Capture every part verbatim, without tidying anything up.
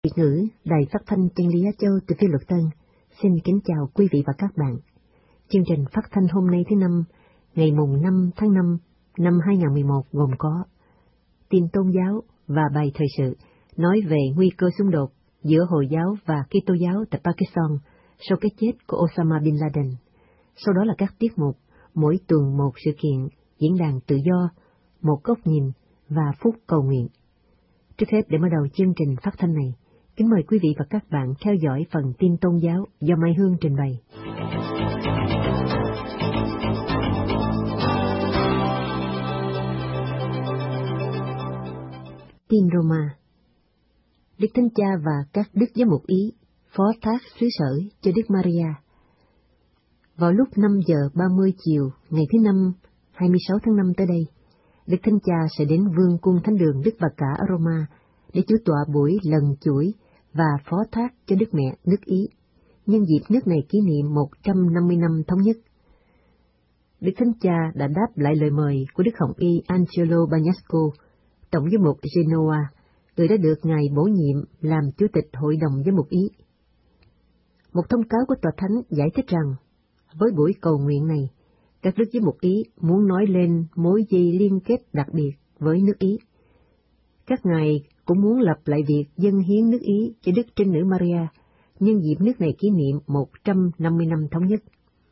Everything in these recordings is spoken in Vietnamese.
Việt ngữ, Đài Phát thanh Chân lý Á Châu từ Phi Luật Tân, xin kính chào quý vị và các bạn. Chương trình phát thanh hôm nay thứ năm, ngày mùng năm tháng năm năm hai nghìn không trăm mười một gồm có tin tôn giáo và bài thời sự nói về nguy cơ xung đột giữa Hồi giáo và Kitô giáo tại Pakistan sau cái chết của Osama Bin Laden. Sau đó là các tiết mục, mỗi tuần một sự kiện, diễn đàn tự do, một góc nhìn và phút cầu nguyện. Trước hết, để mở đầu chương trình phát thanh này, kính mời quý vị và các bạn theo dõi phần tin tôn giáo do Mai Hương trình bày. Tin Roma. Đức Thánh Cha và các đức giám mục Ý phó thác xứ sở cho Đức Maria. Vào lúc năm giờ ba mươi chiều ngày thứ năm hai mươi sáu tháng năm tới đây, Đức Thánh Cha sẽ đến Vương cung Thánh đường Đức Bà Cả ở Roma để chủ tọa buổi lần chuỗi và phó thác cho Đức Mẹ nước Ý, nhân dịp nước này kỷ niệm một trăm năm mươi năm thống nhất. Đức Thánh Cha đã đáp lại lời mời của Đức Hồng Y Angelo Bagnasco, Tổng giám mục Genoa, người đã được Ngài bổ nhiệm làm Chủ tịch Hội đồng Giám mục Ý. Một thông cáo của Tòa Thánh giải thích rằng, với buổi cầu nguyện này, các đức giám mục Ý muốn nói lên mối dây liên kết đặc biệt với nước Ý. Các ngài cũng muốn lập lại việc dâng hiến nước Ý cho Đức Trinh Nữ Maria, nhân dịp nước này kỷ niệm một trăm năm mươi năm thống nhất.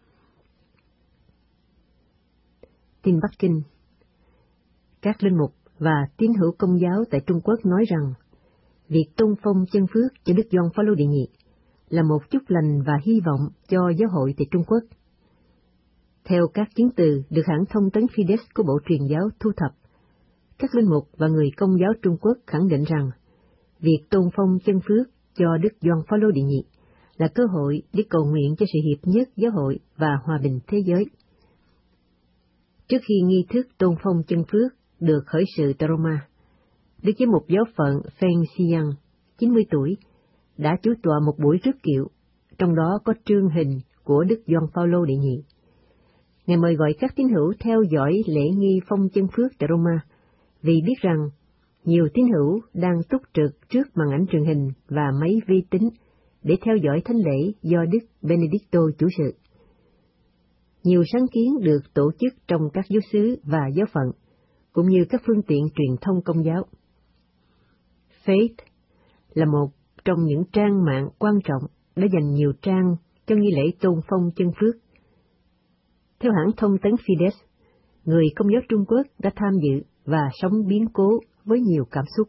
Tin Bắc Kinh. Các linh mục và tín hữu Công giáo tại Trung Quốc nói rằng, việc tôn phong chân phước cho Đức Gioan Phaolô đệ nhị là một chúc lành và hy vọng cho giáo hội tại Trung Quốc. Theo các chứng từ được hãng thông tấn Fides của Bộ Truyền giáo thu thập, các linh mục và người Công giáo Trung Quốc khẳng định rằng, việc tôn phong chân phước cho Đức Gioan Phaolô đệ nhị là cơ hội để cầu nguyện cho sự hiệp nhất giáo hội và hòa bình thế giới. Trước khi nghi thức tôn phong chân phước được khởi sự tại Roma, Đức giám mục giáo phận Feng Xiang, chín mươi tuổi, đã chủ tọa một buổi rước kiệu, trong đó có trương hình của Đức Gioan Phaolô đệ nhị. Ngài mời gọi các tín hữu theo dõi lễ nghi phong chân phước tại Roma, vì biết rằng nhiều tín hữu đang túc trực trước màn ảnh truyền hình và máy vi tính để theo dõi thánh lễ do Đức Benedicto chủ sự. Nhiều sáng kiến được tổ chức trong các giáo xứ và giáo phận, cũng như các phương tiện truyền thông Công giáo. Faith là một trong những trang mạng quan trọng đã dành nhiều trang cho nghi lễ tôn phong chân phước. Theo hãng thông tấn Fides, người Công giáo Trung Quốc đã tham dự và sống biến cố với nhiều cảm xúc.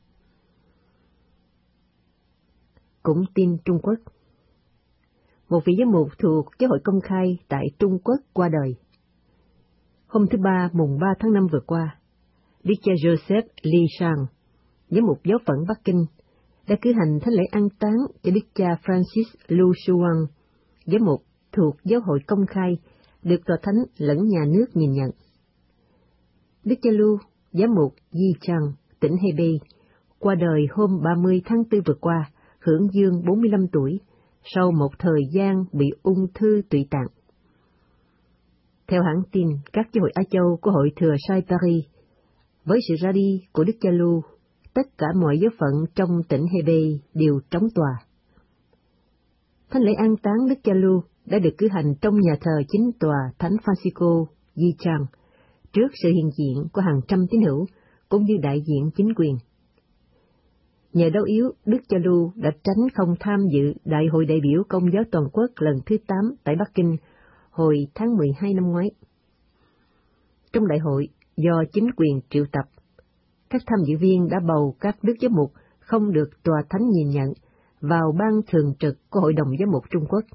Cũng tin Trung Quốc. Một vị giám mục thuộc Giáo hội Công khai tại Trung Quốc qua đời. Hôm thứ Ba, mùng ba tháng năm vừa qua, Đức cha Joseph Li Shang, giám mục giáo phận Bắc Kinh, đã cử hành thánh lễ an táng cho Đức cha Francis Lu Shuang, giám mục thuộc Giáo hội Công khai, được Tòa Thánh lẫn nhà nước nhìn nhận. Đức cha Lu, giám mục Yichang, tỉnh Hebei, qua đời hôm ba mươi tháng tư vừa qua, hưởng dương bốn mươi lăm tuổi, sau một thời gian bị ung thư tụy tạng. Theo hãng tin các giáo hội Á Châu của Hội Thừa Sai Paris, với sự ra đi của Đức cha Lu, tất cả mọi giáo phận trong tỉnh Hebei đều trống tòa. Thánh lễ an táng Đức cha Lu đã được cử hành trong nhà thờ chính tòa Thánh Francisco Yichang, trước sự hiện diện của hàng trăm tín hữu cũng như đại diện chính quyền. Nhờ đau yếu, Đức cha Lu đã tránh không tham dự Đại hội đại biểu Công giáo toàn quốc lần thứ tám tại Bắc Kinh hồi tháng mười hai năm ngoái. Trong đại hội do chính quyền triệu tập, các tham dự viên đã bầu các đức giám mục không được Tòa Thánh nhìn nhận vào ban thường trực của Hội đồng Giám mục Trung Quốc.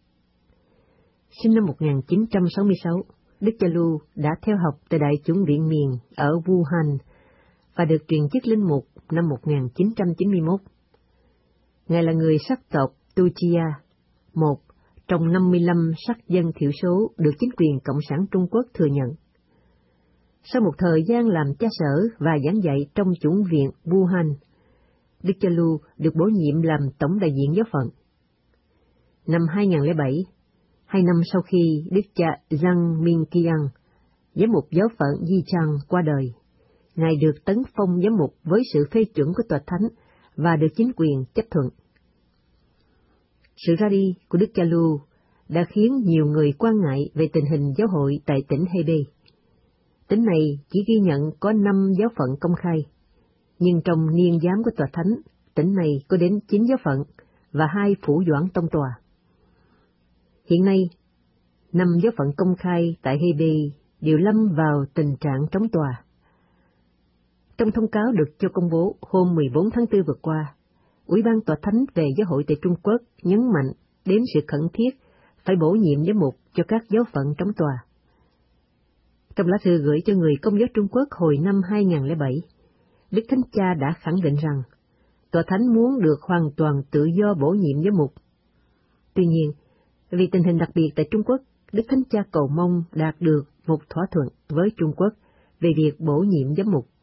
Sinh năm một nghìn chín trăm sáu mươi sáu, Đức cha Lu đã theo học tại Đại chủng viện miền ở Wuhan và được truyền chức linh mục năm một nghìn chín trăm chín mươi mốt. Ngài là người sắc tộc Tuchia, một trong năm mươi lăm sắc dân thiểu số được chính quyền Cộng sản Trung Quốc thừa nhận. Sau một thời gian làm cha sở và giảng dạy trong chủng viện Wuhan, Đức cha Lu được bổ nhiệm làm tổng đại diện giáo phận. Năm hai nghìn không trăm lẻ bảy, hai năm sau khi Đức cha Zhang Minqiang, giám mục giáo phận Yichang qua đời, Ngài được tấn phong giám mục với sự phê chuẩn của Tòa Thánh và được chính quyền chấp thuận. Sự ra đi của Đức Cha Lưu đã khiến nhiều người quan ngại về tình hình giáo hội tại tỉnh Hebei. Tỉnh này chỉ ghi nhận có năm giáo phận công khai, nhưng trong niên giám của tòa thánh, tỉnh này có đến chín giáo phận và hai phủ doãn tông tòa. Hiện nay, năm giáo phận công khai tại Hebei đều lâm vào tình trạng trống tòa. Trong thông cáo được cho công bố hôm mười bốn tháng tư vừa qua, Ủy ban Tòa Thánh về Giáo hội tại Trung Quốc nhấn mạnh đến sự khẩn thiết phải bổ nhiệm giám mục cho các giáo phận trống tòa. Trong lá thư gửi cho người Công giáo Trung Quốc hồi năm hai nghìn không trăm lẻ bảy, Đức Thánh Cha đã khẳng định rằng Tòa Thánh muốn được hoàn toàn tự do bổ nhiệm giám mục. Tuy nhiên, vì tình hình đặc biệt tại Trung Quốc, Đức Thánh Cha cầu mong đạt được một thỏa thuận với Trung Quốc về việc bổ nhiệm giám mục.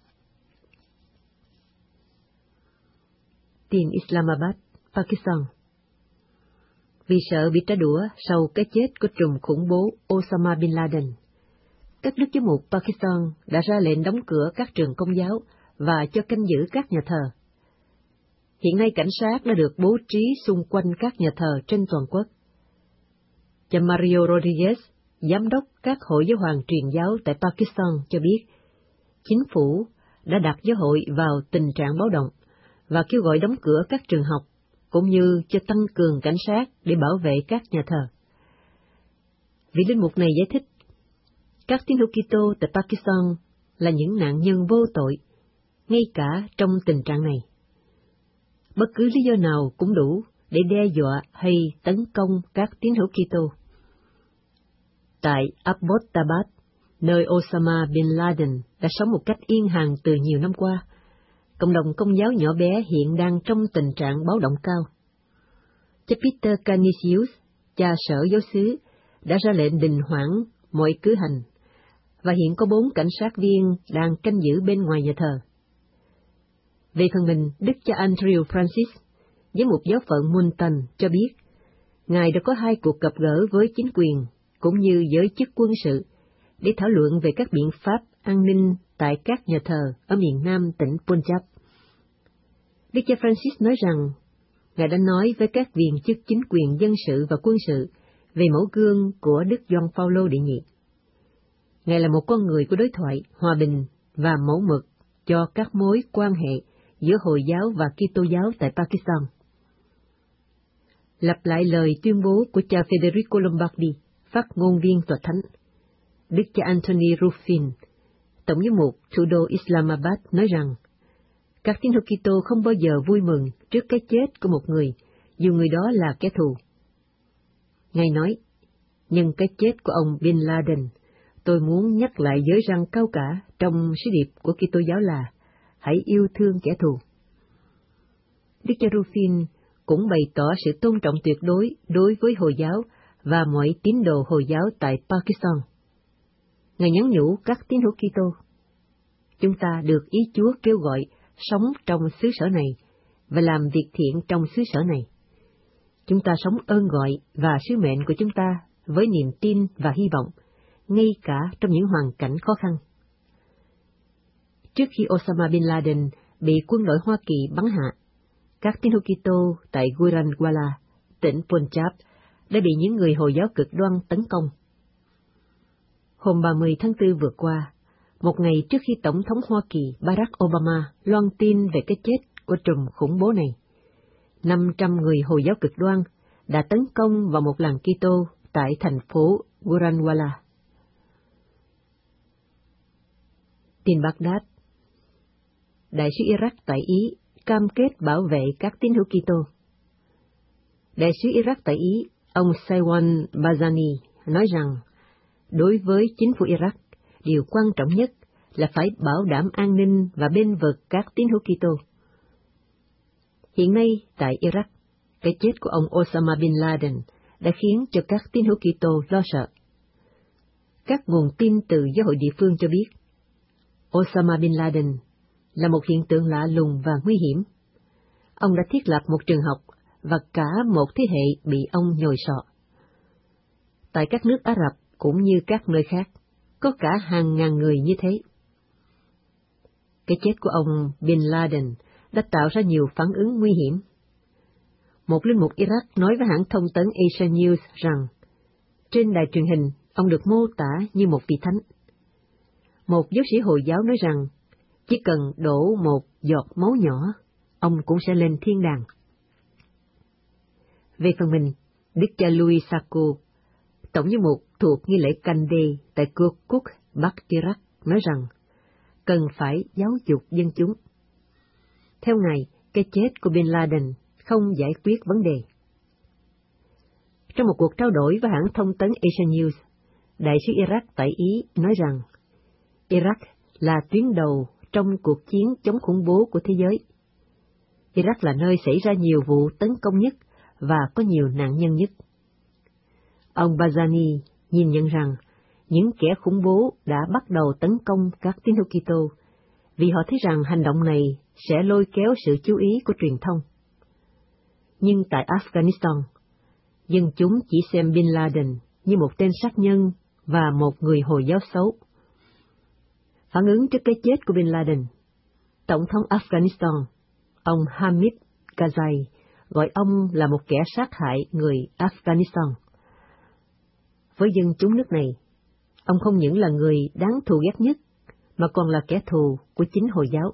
Tin Islamabad, Pakistan. Vì sợ bị trả đũa sau cái chết của trùm khủng bố Osama Bin Laden, các đức giám mục Pakistan đã ra lệnh đóng cửa các trường công giáo và cho canh giữ các nhà thờ. Hiện nay cảnh sát đã được bố trí xung quanh các nhà thờ trên toàn quốc. Cha Mario Rodriguez, giám đốc các hội giáo hoàng truyền giáo tại Pakistan cho biết, chính phủ đã đặt giáo hội vào tình trạng báo động và kêu gọi đóng cửa các trường học, cũng như cho tăng cường cảnh sát để bảo vệ các nhà thờ. Vị linh mục này giải thích, các tín hữu Kitô tại Pakistan là những nạn nhân vô tội, ngay cả trong tình trạng này. Bất cứ lý do nào cũng đủ để đe dọa hay tấn công các tín hữu Kitô. Tại Abbottabad, nơi Osama Bin Laden đã sống một cách yên hàng từ nhiều năm qua, cộng đồng công giáo nhỏ bé hiện đang trong tình trạng báo động cao. Cha Peter Canisius, cha sở giáo xứ, đã ra lệnh đình hoãn mọi cử hành, và hiện có bốn cảnh sát viên đang canh giữ bên ngoài nhà thờ. Về phần mình, Đức cha Andrew Francis, giám mục giáo phận Multan, cho biết, Ngài đã có hai cuộc gặp gỡ với chính quyền, cũng như giới chức quân sự, để thảo luận về các biện pháp an ninh tại các nhà thờ ở miền nam tỉnh Punjab. Đức cha Francis nói rằng, Ngài đã nói với các viên chức chính quyền dân sự và quân sự về mẫu gương của Đức Gioan Phaolô đệ nhị. Ngài là một con người của đối thoại, hòa bình và mẫu mực cho các mối quan hệ giữa Hồi giáo và Kitô giáo tại Pakistan. Lặp lại lời tuyên bố của cha Federico Lombardi, phát ngôn viên tòa thánh, Đức cha Anthony Ruffin, tổng giám mục thủ đô Islamabad, nói rằng, các tín hữu Kitô không bao giờ vui mừng trước cái chết của một người, dù người đó là kẻ thù. Ngài nói, nhân cái chết của ông Bin Laden, tôi muốn nhắc lại giới răn cao cả trong sứ điệp của Kitô giáo là, hãy yêu thương kẻ thù. Đức cha Ruffin cũng bày tỏ sự tôn trọng tuyệt đối đối với Hồi giáo và mọi tín đồ Hồi giáo tại Pakistan. Ngài nhắn nhủ các tín hữu Kitô, chúng ta được ý Chúa kêu gọi sống trong xứ sở này và làm việc thiện trong xứ sở này. Chúng ta sống ơn gọi và sứ mệnh của chúng ta với niềm tin và hy vọng, ngay cả trong những hoàn cảnh khó khăn. Trước khi Osama Bin Laden bị quân đội Hoa Kỳ bắn hạ, các tín hữu Kitô tại Gujranwala, tỉnh Punjab, đã bị những người Hồi giáo cực đoan tấn công. Hôm ba mươi tháng tư vừa qua, một ngày trước khi Tổng thống Hoa Kỳ Barack Obama loan tin về cái chết của trùm khủng bố này, năm trăm người Hồi giáo cực đoan đã tấn công vào một làng Kitô tại thành phố Gujranwala. Tin Baghdad. Đại sứ Iraq tại Ý cam kết bảo vệ các tín hữu Kitô. Đại sứ Iraq tại Ý, ông Saiwan Bazani, nói rằng, đối với chính phủ Iraq, điều quan trọng nhất là phải bảo đảm an ninh và bênh vực các tín hữu Kitô. Hiện nay, tại Iraq, cái chết của ông Osama Bin Laden đã khiến cho các tín hữu Kitô lo sợ. Các nguồn tin từ giáo hội địa phương cho biết, Osama Bin Laden là một hiện tượng lạ lùng và nguy hiểm. Ông đã thiết lập một trường học và cả một thế hệ bị ông nhồi sọ. Tại các nước Ả Rập cũng như các nơi khác, có cả hàng ngàn người như thế. Cái chết của ông Bin Laden đã tạo ra nhiều phản ứng nguy hiểm. Một linh mục Iraq nói với hãng thông tấn Asia News rằng, trên đài truyền hình, ông được mô tả như một vị thánh. Một giáo sĩ Hồi giáo nói rằng, chỉ cần đổ một giọt máu nhỏ, ông cũng sẽ lên thiên đàng. Về phần mình, Đức cha Louis Sacco, tổng giám mục thuộc nghi lễ canh đê tại Kirkuk, Bắc Iraq, nói rằng, cần phải giáo dục dân chúng. Theo Ngài, cái chết của Bin Laden không giải quyết vấn đề. Trong một cuộc trao đổi với hãng thông tấn Asia News, đại sứ Iraq tại Ý nói rằng, Iraq là tuyến đầu trong cuộc chiến chống khủng bố của thế giới. Iraq là nơi xảy ra nhiều vụ tấn công nhất và có nhiều nạn nhân nhất. Ông Barzani nhìn nhận rằng, những kẻ khủng bố đã bắt đầu tấn công các tín hữu Kitô vì họ thấy rằng hành động này sẽ lôi kéo sự chú ý của truyền thông. Nhưng tại Afghanistan, dân chúng chỉ xem Bin Laden như một tên sát nhân và một người Hồi giáo xấu. Phản ứng trước cái chết của Bin Laden, Tổng thống Afghanistan, ông Hamid Karzai, gọi ông là một kẻ sát hại người Afghanistan. Với dân chúng nước này, ông không những là người đáng thù ghét nhất, mà còn là kẻ thù của chính Hồi giáo.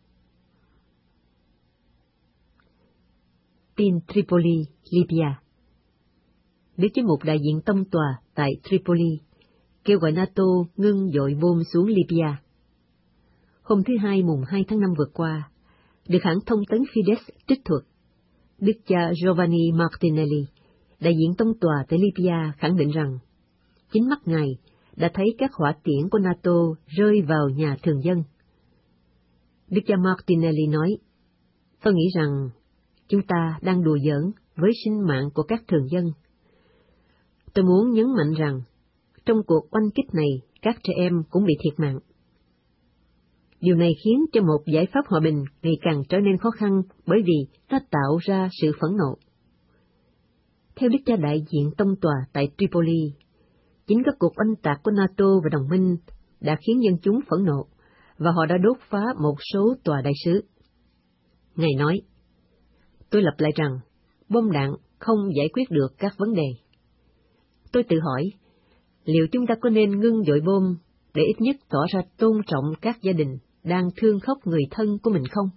Tin Tripoli, Libya. Đức giám mục đại diện tông tòa tại Tripoli kêu gọi NATO ngưng dội bom xuống Libya. Hôm thứ Hai mùng hai tháng năm vừa qua, được hãng thông tấn Fides trích thuật, Đức cha Giovanni Martinelli, đại diện tông tòa tại Libya khẳng định rằng, chính mắt Ngài đã thấy các hỏa tiễn của NATO rơi vào nhà thường dân. Đức cha Martinelli nói, tôi nghĩ rằng chúng ta đang đùa giỡn với sinh mạng của các thường dân. Tôi muốn nhấn mạnh rằng, trong cuộc oanh kích này, các trẻ em cũng bị thiệt mạng. Điều này khiến cho một giải pháp hòa bình ngày càng trở nên khó khăn bởi vì nó tạo ra sự phẫn nộ. Theo đức cha đại diện tông tòa tại Tripoli, chính các cuộc oanh tạc của NATO và đồng minh đã khiến dân chúng phẫn nộ, và họ đã đốt phá một số tòa đại sứ. Ngài nói, tôi lặp lại rằng, bom đạn không giải quyết được các vấn đề. Tôi tự hỏi, liệu chúng ta có nên ngưng dội bom để ít nhất tỏ ra tôn trọng các gia đình đang thương khóc người thân của mình không?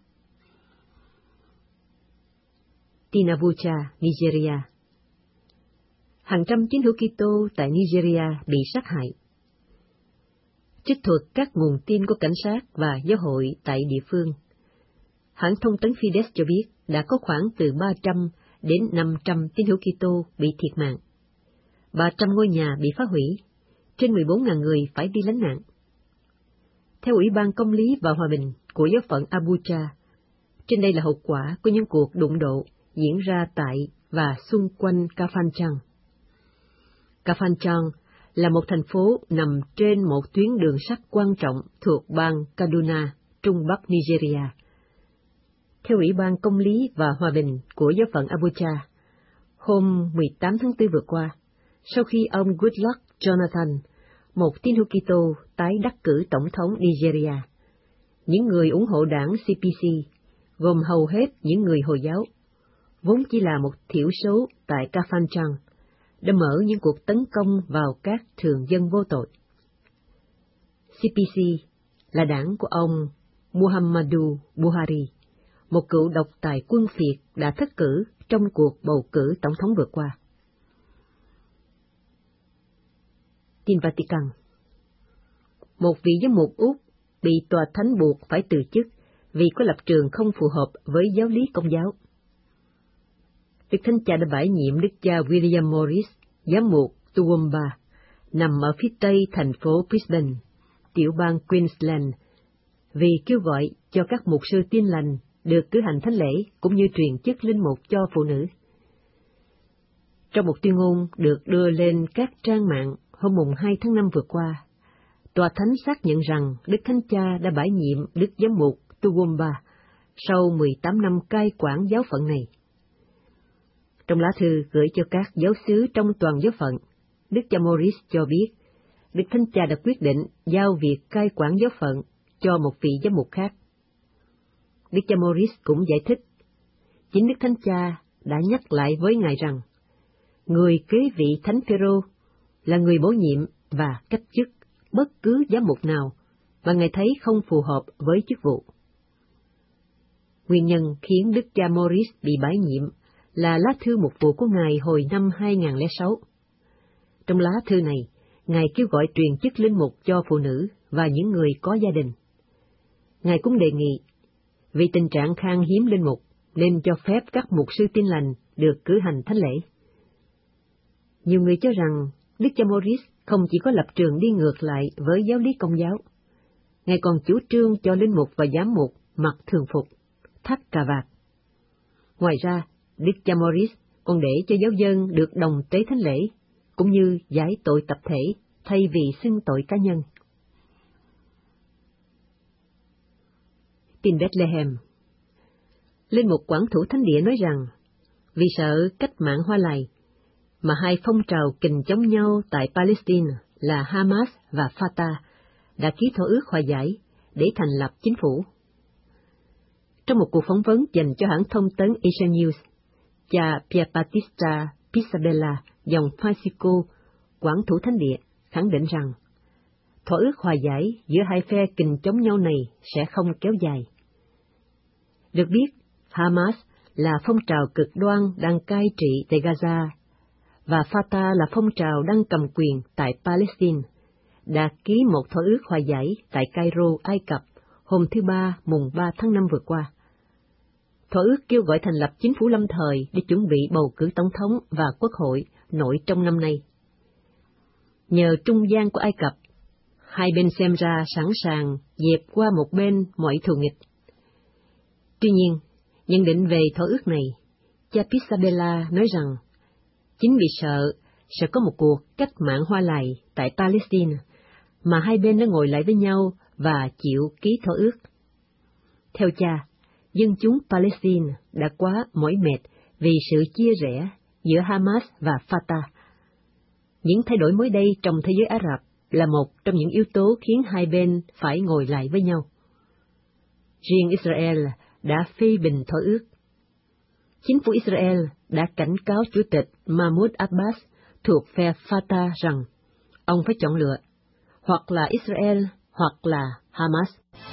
Tin Abuja, Nigeria. Hàng trăm tín hữu Kitô tại Nigeria bị sát hại. Trích thuật các nguồn tin của cảnh sát và giáo hội tại địa phương, hãng thông tấn Fides cho biết đã có khoảng từ ba trăm đến năm trăm tín hữu Kitô bị thiệt mạng. ba trăm ngôi nhà bị phá hủy, trên mười bốn nghìn người phải đi lánh nạn. Theo Ủy ban Công lý và Hòa bình của giáo phận Abuja, trên đây là hậu quả của những cuộc đụng độ diễn ra tại và xung quanh Kafanchan. Kafanchan là một thành phố nằm trên một tuyến đường sắt quan trọng thuộc bang Kaduna, Trung Bắc Nigeria. Theo Ủy ban Công lý và Hòa bình của giáo phận Abuja, hôm mười tám tháng tư vừa qua, sau khi ông Goodluck Jonathan, một tín hữu Kitô, tái đắc cử tổng thống Nigeria, những người ủng hộ đảng C P C, gồm hầu hết những người Hồi giáo, vốn chỉ là một thiểu số tại Kafanchan, đã mở những cuộc tấn công vào các thường dân vô tội. C P C là đảng của ông Muhammadu Buhari, một cựu độc tài quân phiệt đã thất cử trong cuộc bầu cử tổng thống vừa qua. Tin Vatican. Một vị giám mục Úc bị tòa thánh buộc phải từ chức vì có lập trường không phù hợp với giáo lý Công giáo. Đức Thánh Cha đã bãi nhiệm Đức cha William Morris, giám mục Toowoomba, nằm ở phía tây thành phố Brisbane, tiểu bang Queensland, vì kêu gọi cho các mục sư Tin lành được cử hành thánh lễ cũng như truyền chức linh mục cho phụ nữ. Trong một tuyên ngôn được đưa lên các trang mạng hôm mùng hai tháng năm vừa qua, Tòa Thánh xác nhận rằng Đức Thánh Cha đã bãi nhiệm Đức Giám mục Toowoomba sau mười tám năm cai quản giáo phận này. Trong lá thư gửi cho các giáo xứ trong toàn giáo phận, Đức cha Morris cho biết, Đức Thánh Cha đã quyết định giao việc cai quản giáo phận cho một vị giám mục khác. Đức cha Maurice cũng giải thích, chính Đức Thánh Cha đã nhắc lại với Ngài rằng, người kế vị Thánh Phêrô là người bổ nhiệm và cách chức bất cứ giám mục nào mà Ngài thấy không phù hợp với chức vụ. Nguyên nhân khiến Đức cha Maurice bị bãi nhiệm là lá thư mục vụ của Ngài hồi năm hai nghìn không trăm lẻ sáu. Trong lá thư này, Ngài kêu gọi truyền chức linh mục cho phụ nữ và những người có gia đình. Ngài cũng đề nghị, vì tình trạng khan hiếm linh mục, nên cho phép các mục sư Tin Lành được cử hành thánh lễ. Nhiều người cho rằng Đức cha Maurice không chỉ có lập trường đi ngược lại với giáo lý Công giáo, Ngài còn chủ trương cho linh mục và giám mục mặc thường phục, thắt cà vạt. Ngoài ra, Đức cha Maurice còn để cho giáo dân được đồng tế thánh lễ, cũng như giải tội tập thể thay vì xưng tội cá nhân. Tin Bethlehem. Linh mục quản thủ thánh địa nói rằng, vì sợ cách mạng Hoa Lài, mà hai phong trào kình chống nhau tại Palestine là Hamas và Fatah đã ký thỏa ước hòa giải để thành lập chính phủ. Trong một cuộc phỏng vấn dành cho hãng thông tấn Asian News, cha Pierbattista Pisabella, dòng Francisco, quản thủ thánh địa, khẳng định rằng thỏa ước hòa giải giữa hai phe kình chống nhau này sẽ không kéo dài. Được biết, Hamas là phong trào cực đoan đang cai trị tại Gaza, và Fatah là phong trào đang cầm quyền tại Palestine, đã ký một thỏa ước hòa giải tại Cairo, Ai Cập, hôm thứ Ba, mùng ba tháng năm vừa qua. Thỏa ước kêu gọi thành lập chính phủ lâm thời để chuẩn bị bầu cử tổng thống và quốc hội nội trong năm nay. Nhờ trung gian của Ai Cập, hai bên xem ra sẵn sàng dẹp qua một bên mọi thù nghịch. Tuy nhiên, nhận định về thỏa ước này, cha Pisabella nói rằng, chính vì sợ sẽ có một cuộc cách mạng Hoa Lài tại Palestine, mà hai bên đã ngồi lại với nhau và chịu ký thỏa ước. Theo cha, dân chúng Palestine đã quá mỏi mệt vì sự chia rẽ giữa Hamas và Fatah. Những thay đổi mới đây trong thế giới Ả Rập là một trong những yếu tố khiến hai bên phải ngồi lại với nhau. Riêng Israel đã phê bình thỏa ước. Chính phủ Israel đã cảnh cáo Chủ tịch Mahmoud Abbas thuộc phe Fatah rằng ông phải chọn lựa, hoặc là Israel hoặc là Hamas.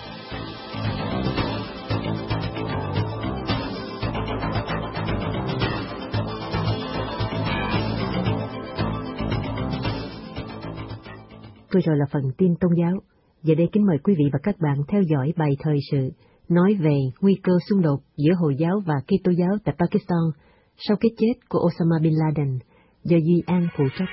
Vừa rồi là phần tin tôn giáo. Giờ đây kính mời quý vị và các bạn theo dõi bài thời sự nói về nguy cơ xung đột giữa Hồi giáo và Kitô giáo tại Pakistan sau cái chết của Osama Bin Laden, do Duy An phụ trách.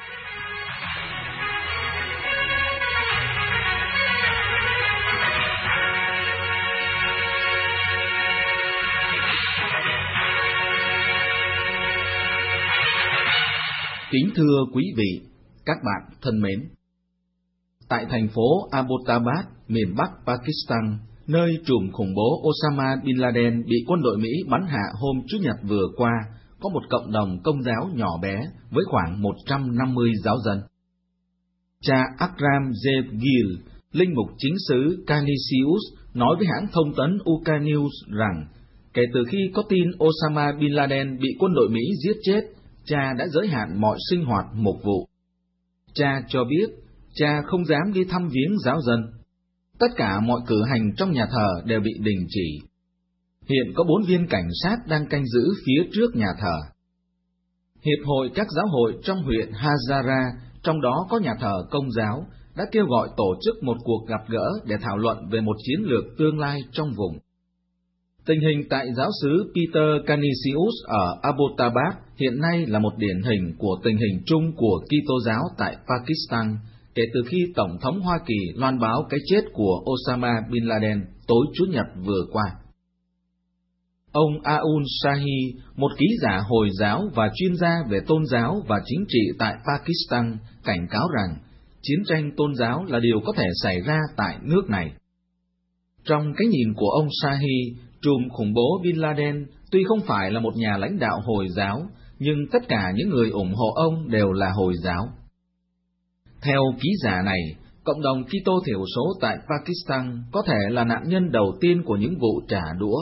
Kính thưa quý vị, các bạn thân mến, tại thành phố Abbottabad, miền Bắc Pakistan, nơi trùm khủng bố Osama Bin Laden bị quân đội Mỹ bắn hạ hôm Chủ nhật vừa qua, có một cộng đồng Công giáo nhỏ bé với khoảng một trăm năm mươi giáo dân. Cha Akram Zevgil, linh mục chính xứ Canisius, nói với hãng thông tấn u ca News rằng, kể từ khi có tin Osama Bin Laden bị quân đội Mỹ giết chết, cha đã giới hạn mọi sinh hoạt mục vụ. Cha cho biết, cha không dám đi thăm viếng giáo dân. Tất cả mọi cử hành trong nhà thờ đều bị đình chỉ. Hiện có bốn viên cảnh sát đang canh giữ phía trước nhà thờ. Hiệp hội các giáo hội trong huyện Hazara, trong đó có nhà thờ Công giáo, đã kêu gọi tổ chức một cuộc gặp gỡ để thảo luận về một chiến lược tương lai trong vùng. Tình hình tại giáo xứ Peter Canisius ở Abbottabad hiện nay là một điển hình của tình hình chung của Kitô giáo tại Pakistan, kể từ khi Tổng thống Hoa Kỳ loan báo cái chết của Osama Bin Laden tối Chủ nhật vừa qua. Ông Aoun Shahi, một ký giả Hồi giáo và chuyên gia về tôn giáo và chính trị tại Pakistan, cảnh cáo rằng chiến tranh tôn giáo là điều có thể xảy ra tại nước này. Trong cái nhìn của ông Shahi, trùm khủng bố Bin Laden tuy không phải là một nhà lãnh đạo Hồi giáo, nhưng tất cả những người ủng hộ ông đều là Hồi giáo. Theo ký giả này, cộng đồng Kitô thiểu số tại Pakistan có thể là nạn nhân đầu tiên của những vụ trả đũa.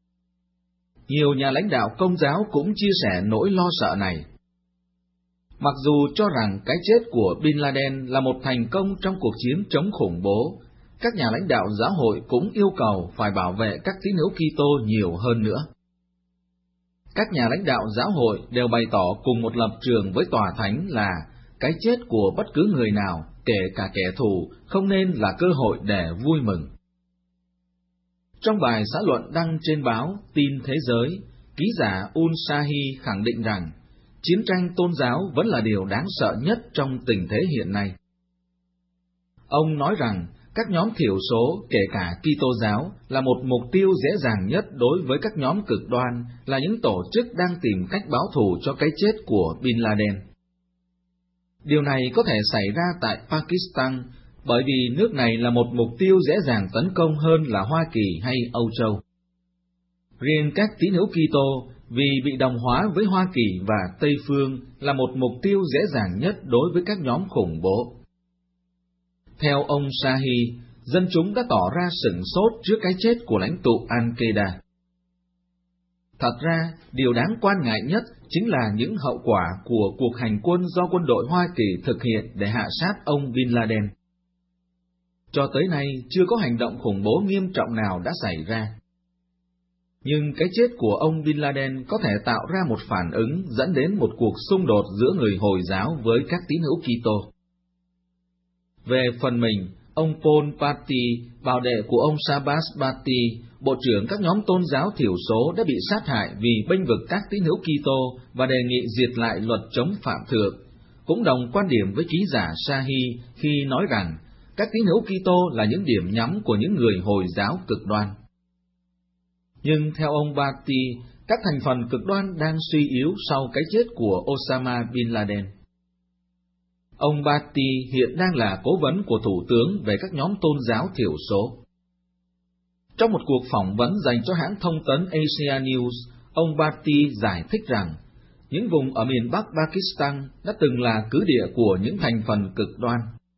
Nhiều nhà lãnh đạo Công giáo cũng chia sẻ nỗi lo sợ này. Mặc dù cho rằng cái chết của Bin Laden là một thành công trong cuộc chiến chống khủng bố, các nhà lãnh đạo giáo hội cũng yêu cầu phải bảo vệ các tín hữu Kitô nhiều hơn nữa. Các nhà lãnh đạo giáo hội đều bày tỏ cùng một lập trường với tòa thánh là cái chết của bất cứ người nào, kể cả kẻ thù, không nên là cơ hội để vui mừng. Trong bài xã luận đăng trên báo Tin Thế Giới, ký giả Un Sahi khẳng định rằng chiến tranh tôn giáo vẫn là điều đáng sợ nhất trong tình thế hiện nay. Ông nói rằng các nhóm thiểu số, kể cả Kitô giáo, là một mục tiêu dễ dàng nhất đối với các nhóm cực đoan, là những tổ chức đang tìm cách báo thù cho cái chết của Bin Laden. Điều này có thể xảy ra tại Pakistan, bởi vì nước này là một mục tiêu dễ dàng tấn công hơn là Hoa Kỳ hay Âu Châu. Riêng các tín hữu Kitô, vì bị đồng hóa với Hoa Kỳ và Tây Phương, là một mục tiêu dễ dàng nhất đối với các nhóm khủng bố. Theo ông Sahi, dân chúng đã tỏ ra sửng sốt trước cái chết của lãnh tụ Al-Qaeda. Thật ra, điều đáng quan ngại nhất chính là những hậu quả của cuộc hành quân do quân đội Hoa Kỳ thực hiện để hạ sát ông Bin Laden. Cho tới nay, chưa có hành động khủng bố nghiêm trọng nào đã xảy ra. Nhưng cái chết của ông Bin Laden có thể tạo ra một phản ứng dẫn đến một cuộc xung đột giữa người Hồi giáo với các tín hữu Kitô. Về phần mình, ông Paul Patty, bảo đệ của ông Shahbaz Bhatti, bộ trưởng các nhóm tôn giáo thiểu số, đã bị sát hại vì bênh vực các tín hữu Kitô và đề nghị diệt lại luật chống phạm thượng, cũng đồng quan điểm với ký giả Sahi khi nói rằng các tín hữu Kitô là những điểm nhắm của những người Hồi giáo cực đoan. Nhưng theo ông Bhatti, các thành phần cực đoan đang suy yếu sau cái chết của Osama Bin Laden. Ông Bhatti hiện đang là cố vấn của Thủ tướng về các nhóm tôn giáo thiểu số. Trong một cuộc phỏng vấn dành cho hãng thông tấn Asia News, ông Bhatti giải thích rằng những vùng ở miền Bắc Pakistan đã từng là cứ địa của những thành phần cực đoan.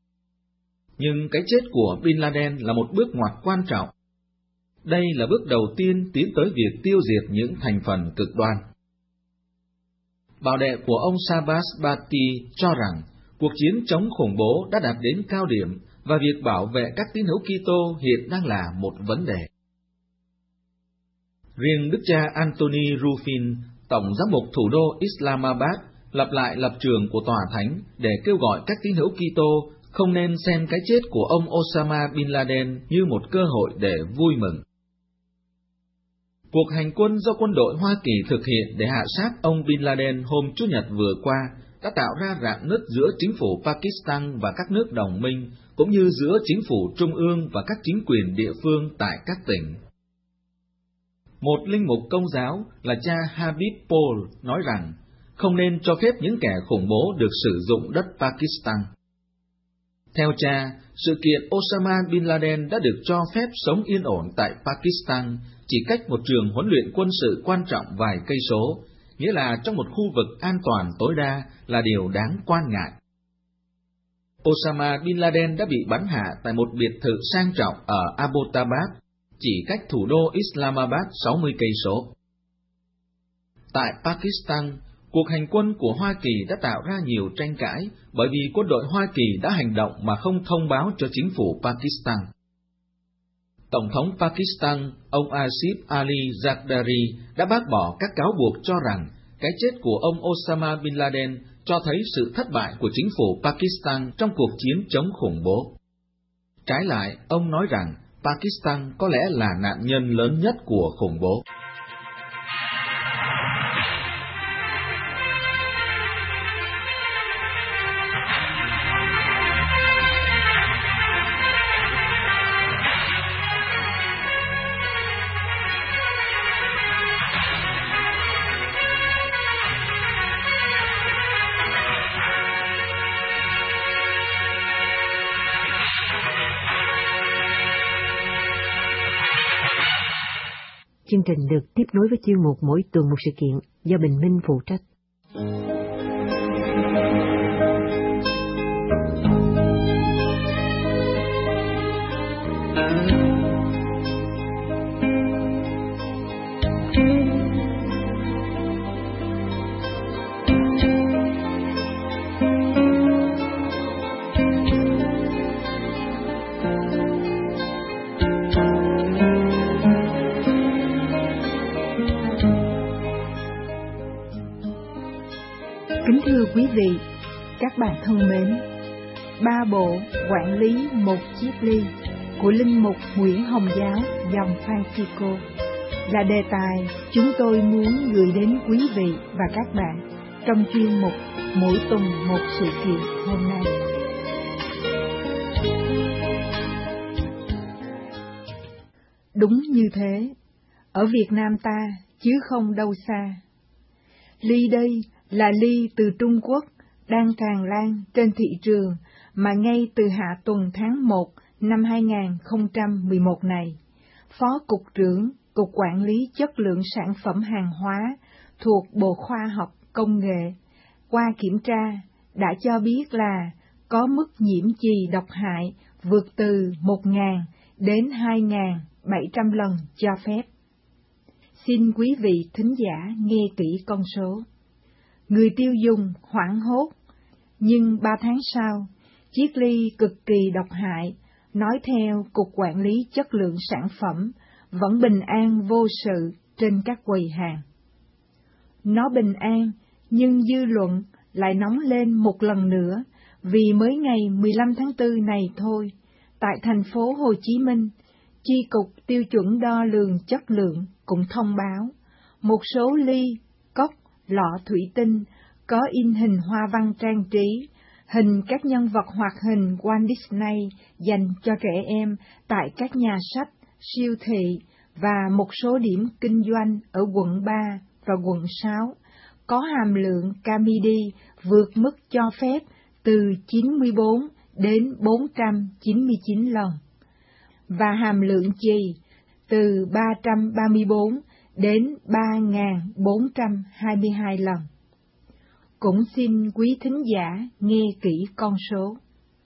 Nhưng cái chết của Bin Laden là một bước ngoặt quan trọng. Đây là bước đầu tiên tiến tới việc tiêu diệt những thành phần cực đoan. Bảo đệ của ông Shahbaz Bhatti cho rằng cuộc chiến chống khủng bố đã đạt đến cao điểm và việc bảo vệ các tín hữu Kitô hiện đang là một vấn đề. Riêng đức cha Anthony Ruffin, tổng giám mục thủ đô Islamabad, lặp lại lập trường của tòa thánh để kêu gọi các tín hữu Kitô không nên xem cái chết của ông Osama Bin Laden như một cơ hội để vui mừng. Cuộc hành quân do quân đội Hoa Kỳ thực hiện để hạ sát ông Bin Laden hôm Chủ nhật vừa qua đã tạo ra rạn nứt giữa chính phủ Pakistan và các nước đồng minh, cũng như giữa chính phủ trung ương và các chính quyền địa phương tại các tỉnh. Một linh mục Công giáo là cha Habib Paul nói rằng không nên cho phép những kẻ khủng bố được sử dụng đất Pakistan. Theo cha, sự kiện Osama Bin Laden đã được cho phép sống yên ổn tại Pakistan, chỉ cách một trường huấn luyện quân sự quan trọng vài cây số, nghĩa là trong một khu vực an toàn tối đa, là điều đáng quan ngại. Osama Bin Laden đã bị bắn hạ tại một biệt thự sang trọng ở Abbottabad, chỉ cách thủ đô Islamabad sáu mươi cây số. Tại Pakistan, cuộc hành quân của Hoa Kỳ đã tạo ra nhiều tranh cãi bởi vì quân đội Hoa Kỳ đã hành động mà không thông báo cho chính phủ Pakistan. Tổng thống Pakistan, ông Asif Ali Zardari, đã bác bỏ các cáo buộc cho rằng cái chết của ông Osama Bin Laden cho thấy sự thất bại của chính phủ Pakistan trong cuộc chiến chống khủng bố. Trái lại, ông nói rằng Pakistan có lẽ là nạn nhân lớn nhất của khủng bố. Chương trình được tiếp nối với chuyên mục Mỗi tuần một sự kiện do Bình Minh phụ trách. Kính thưa quý vị, các bạn thân mến, ba bộ quản lý một chiếc ly của Linh Mục Nguyễn Hồng Giáo dòng Francisco là đề tài chúng tôi muốn gửi đến quý vị và các bạn trong chuyên mục Mỗi tuần một sự kiện hôm nay. Đúng như thế, ở Việt Nam ta chứ không đâu xa. Ly đây là ly từ Trung Quốc đang tràn lan trên thị trường mà ngay từ hạ tuần tháng một năm hai nghìn không trăm mười một này, Phó Cục trưởng Cục Quản lý Chất lượng Sản phẩm Hàng hóa thuộc Bộ Khoa học Công nghệ qua kiểm tra đã cho biết là có mức nhiễm chì độc hại vượt từ một nghìn đến hai nghìn bảy trăm lần cho phép. Xin quý vị thính giả nghe kỹ con số. Người tiêu dùng hoảng hốt, nhưng ba tháng sau, chiếc ly cực kỳ độc hại, nói theo Cục Quản lý Chất lượng Sản phẩm, vẫn bình an vô sự trên các quầy hàng. Nó bình an, nhưng dư luận lại nóng lên một lần nữa, vì mới ngày mười lăm tháng tư này thôi, tại thành phố Hồ Chí Minh, Chi cục Tiêu chuẩn Đo lường Chất lượng cũng thông báo, một số ly, cốc, lọ thủy tinh có in hình hoa văn trang trí, hình các nhân vật hoạt hình Walt Disney dành cho trẻ em tại các nhà sách, siêu thị và một số điểm kinh doanh ở quận ba và quận sáu, có hàm lượng camidi vượt mức cho phép từ chín mươi bốn đến bốn trăm chín mươi chín lần, và hàm lượng chì từ ba trăm ba mươi bốn đến ba nghìn bốn trăm hai mươi hai lần. Cũng xin quý thính giả nghe kỹ con số.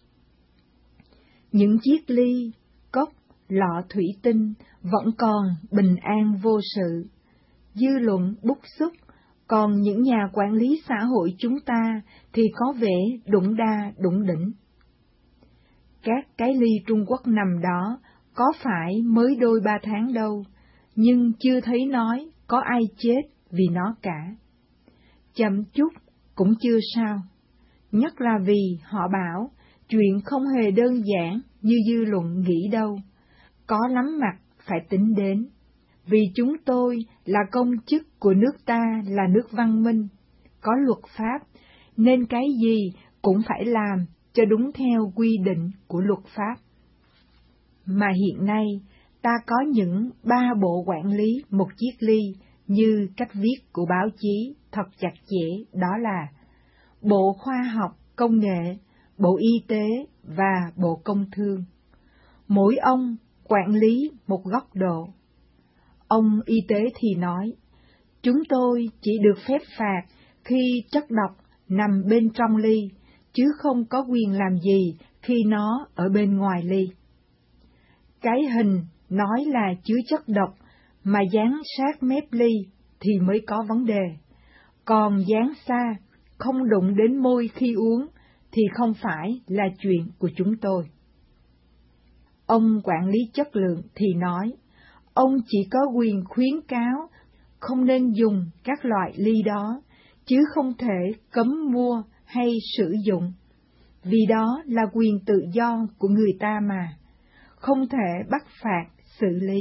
Những chiếc ly, cốc, lọ thủy tinh vẫn còn bình an vô sự. Dư luận bức xúc, còn những nhà quản lý xã hội chúng ta thì có vẻ đủng đa đủng đỉnh. Các cái ly Trung Quốc nằm đó có phải mới đôi ba tháng đâu, nhưng chưa thấy nói có ai chết vì nó cả. Chậm chút cũng chưa sao, nhất là vì họ bảo chuyện không hề đơn giản như dư luận nghĩ đâu, có lắm mặt phải tính đến. Vì chúng tôi là công chức của nước ta là nước văn minh, có luật pháp, nên cái gì cũng phải làm cho đúng theo quy định của luật pháp. Mà hiện nay, ta có những ba bộ quản lý một chiếc ly như cách viết của báo chí thật chặt chẽ, đó là Bộ Khoa học Công nghệ, Bộ Y tế và Bộ Công Thương. Mỗi ông quản lý một góc độ. Ông Y tế thì nói, chúng tôi chỉ được phép phạt khi chất độc nằm bên trong ly, chứ không có quyền làm gì khi nó ở bên ngoài ly. Cái hình nói là chứa chất độc mà dán sát mép ly thì mới có vấn đề, còn dán xa, không đụng đến môi khi uống thì không phải là chuyện của chúng tôi. Ông quản lý chất lượng thì nói, ông chỉ có quyền khuyến cáo không nên dùng các loại ly đó, chứ không thể cấm mua hay sử dụng, vì đó là quyền tự do của người ta mà, không thể bắt phạt xử lý.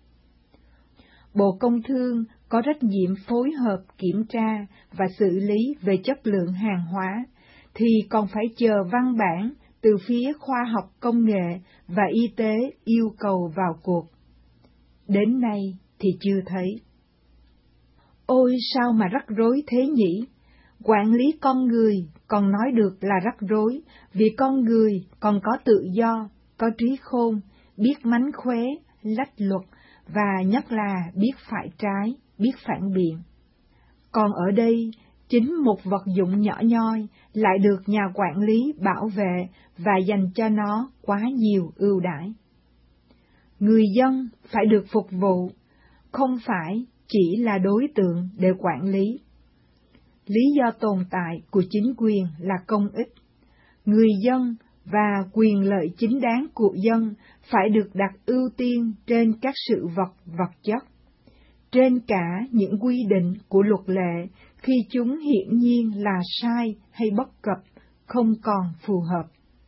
Bộ Công Thương có trách nhiệm phối hợp kiểm tra và xử lý về chất lượng hàng hóa, thì còn phải chờ văn bản từ phía khoa học công nghệ và y tế yêu cầu vào cuộc. Đến nay thì chưa thấy. Ôi sao mà rắc rối thế nhỉ? Quản lý con người còn nói được là rắc rối, vì con người còn có tự do, có trí khôn, biết mánh khóe, lách luật, và nhất là biết phải trái, biết phản biện. Còn ở đây, chính một vật dụng nhỏ nhoi lại được nhà quản lý bảo vệ và dành cho nó quá nhiều ưu đãi. Người dân phải được phục vụ, không phải chỉ là đối tượng để quản lý. Lý do tồn tại của chính quyền là công ích. Người dân và quyền lợi chính đáng của dân phải được đặt ưu tiên trên các sự vật vật chất, trên cả những quy định của luật lệ khi chúng hiển nhiên là sai hay bất cập, không còn phù hợp.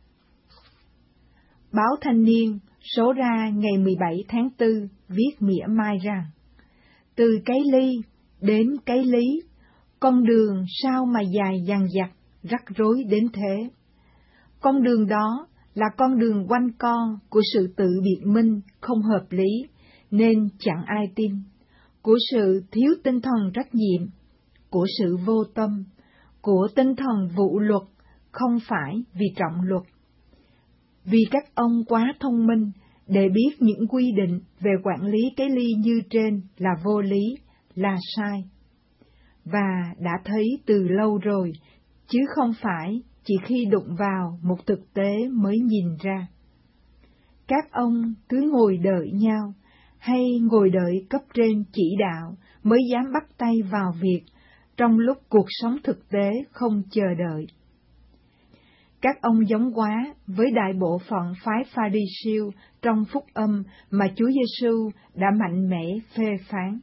Báo Thanh niên số ra ngày mười bảy tháng tư viết mỉa mai rằng, từ cái ly đến cái lý, con đường sao mà dài dằng dặc, rắc rối đến thế. Con đường đó là con đường quanh co của sự tự biện minh không hợp lý, nên chẳng ai tin, của sự thiếu tinh thần trách nhiệm, của sự vô tâm, của tinh thần vụ luật, không phải vì trọng luật. Vì các ông quá thông minh để biết những quy định về quản lý cái ly như trên là vô lý, là sai. Và đã thấy từ lâu rồi, chứ không phải chỉ khi đụng vào một thực tế mới nhìn ra. Các ông cứ ngồi đợi nhau, hay ngồi đợi cấp trên chỉ đạo mới dám bắt tay vào việc, trong lúc cuộc sống thực tế không chờ đợi. Các ông giống quá với đại bộ phận phái Pha-ri-siêu trong phúc âm mà Chúa Giêsu đã mạnh mẽ phê phán.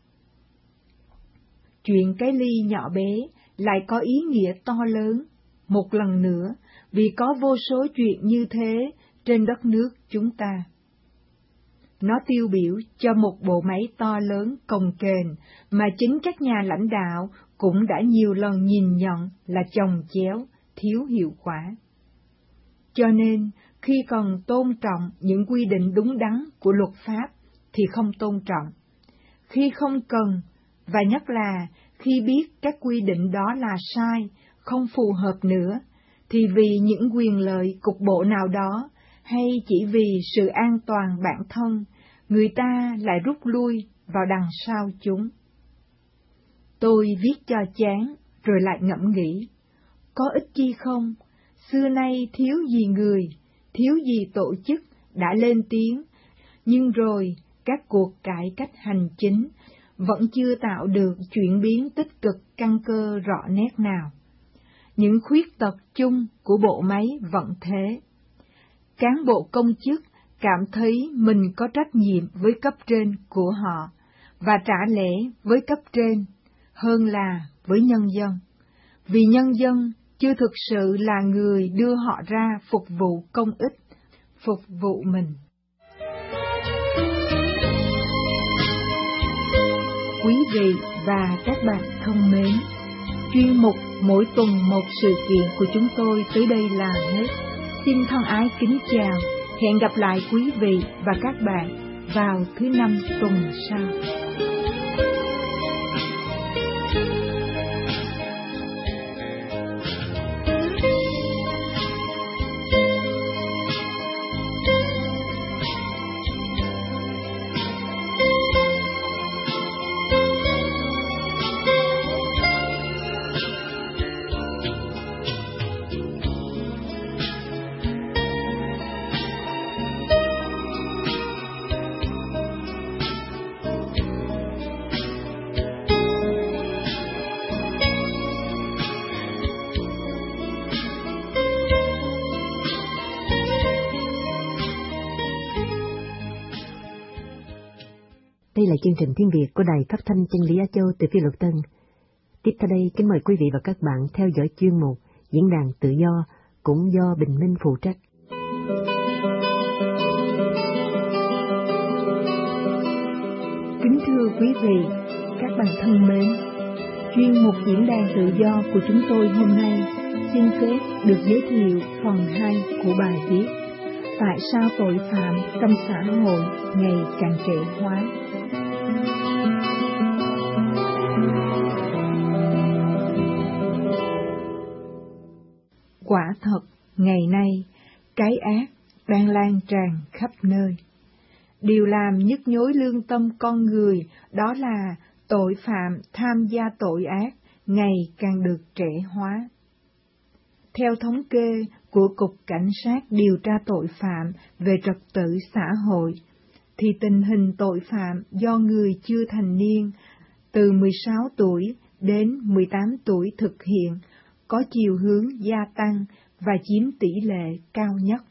Chuyện cái ly nhỏ bé lại có ý nghĩa to lớn, một lần nữa, vì có vô số chuyện như thế trên đất nước chúng ta. Nó tiêu biểu cho một bộ máy to lớn cồng kềnh mà chính các nhà lãnh đạo cũng đã nhiều lần nhìn nhận là chồng chéo, thiếu hiệu quả. Cho nên, khi cần tôn trọng những quy định đúng đắn của luật pháp, thì không tôn trọng. Khi không cần, và nhất là khi biết các quy định đó là sai, không phù hợp nữa, thì vì những quyền lợi cục bộ nào đó, hay chỉ vì sự an toàn bản thân, người ta lại rút lui vào đằng sau chúng. Tôi viết cho chán, rồi lại ngẫm nghĩ, có ích chi không? Xưa nay thiếu gì người, thiếu gì tổ chức đã lên tiếng, nhưng rồi các cuộc cải cách hành chính vẫn chưa tạo được chuyển biến tích cực căn cơ rõ nét nào. Những khuyết tật chung của bộ máy vẫn thế. Cán bộ công chức cảm thấy mình có trách nhiệm với cấp trên của họ và trả lễ với cấp trên hơn là với nhân dân, vì nhân dân chưa thực sự là người đưa họ ra phục vụ công ích, phục vụ mình. Quý vị và các bạn thân mến, chuyên mục mỗi tuần một sự kiện của chúng tôi tới đây là hết. Xin thân ái kính chào, hẹn gặp lại quý vị và các bạn vào thứ năm tuần sau. Đây là chương trình tiếng Việt của Đài Phát thanh Chân lý Á Châu từ Phi Luật Tân. Tiếp theo đây, kính mời quý vị và các bạn theo dõi chuyên mục Diễn đàn Tự do, cũng do Bình Minh phụ trách. Kính thưa quý vị, các bạn thân mến, chuyên mục Diễn đàn Tự do của chúng tôi hôm nay xin phép được giới thiệu phần hai của bài viết Tại sao tội phạm trong xã hội ngày càng trẻ hóa? Quả thật, ngày nay, cái ác đang lan tràn khắp nơi. Điều làm nhức nhối lương tâm con người đó là tội phạm tham gia tội ác ngày càng được trẻ hóa. Theo thống kê của Cục Cảnh sát điều tra tội phạm về trật tự xã hội, thì tình hình tội phạm do người chưa thành niên từ mười sáu tuổi đến mười tám tuổi thực hiện có chiều hướng gia tăng và chiếm tỷ lệ cao nhất.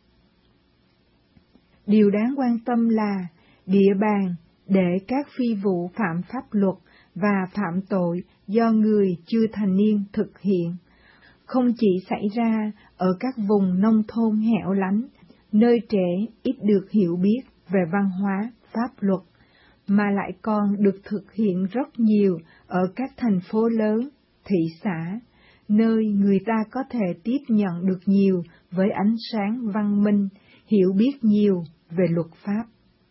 Điều đáng quan tâm là địa bàn để các phi vụ phạm pháp luật và phạm tội do người chưa thành niên thực hiện, không chỉ xảy ra ở các vùng nông thôn hẻo lánh, nơi trẻ ít được hiểu biết về văn hóa, pháp luật, mà lại còn được thực hiện rất nhiều ở các thành phố lớn, thị xã, nơi người ta có thể tiếp nhận được nhiều với ánh sáng văn minh, hiểu biết nhiều về luật pháp.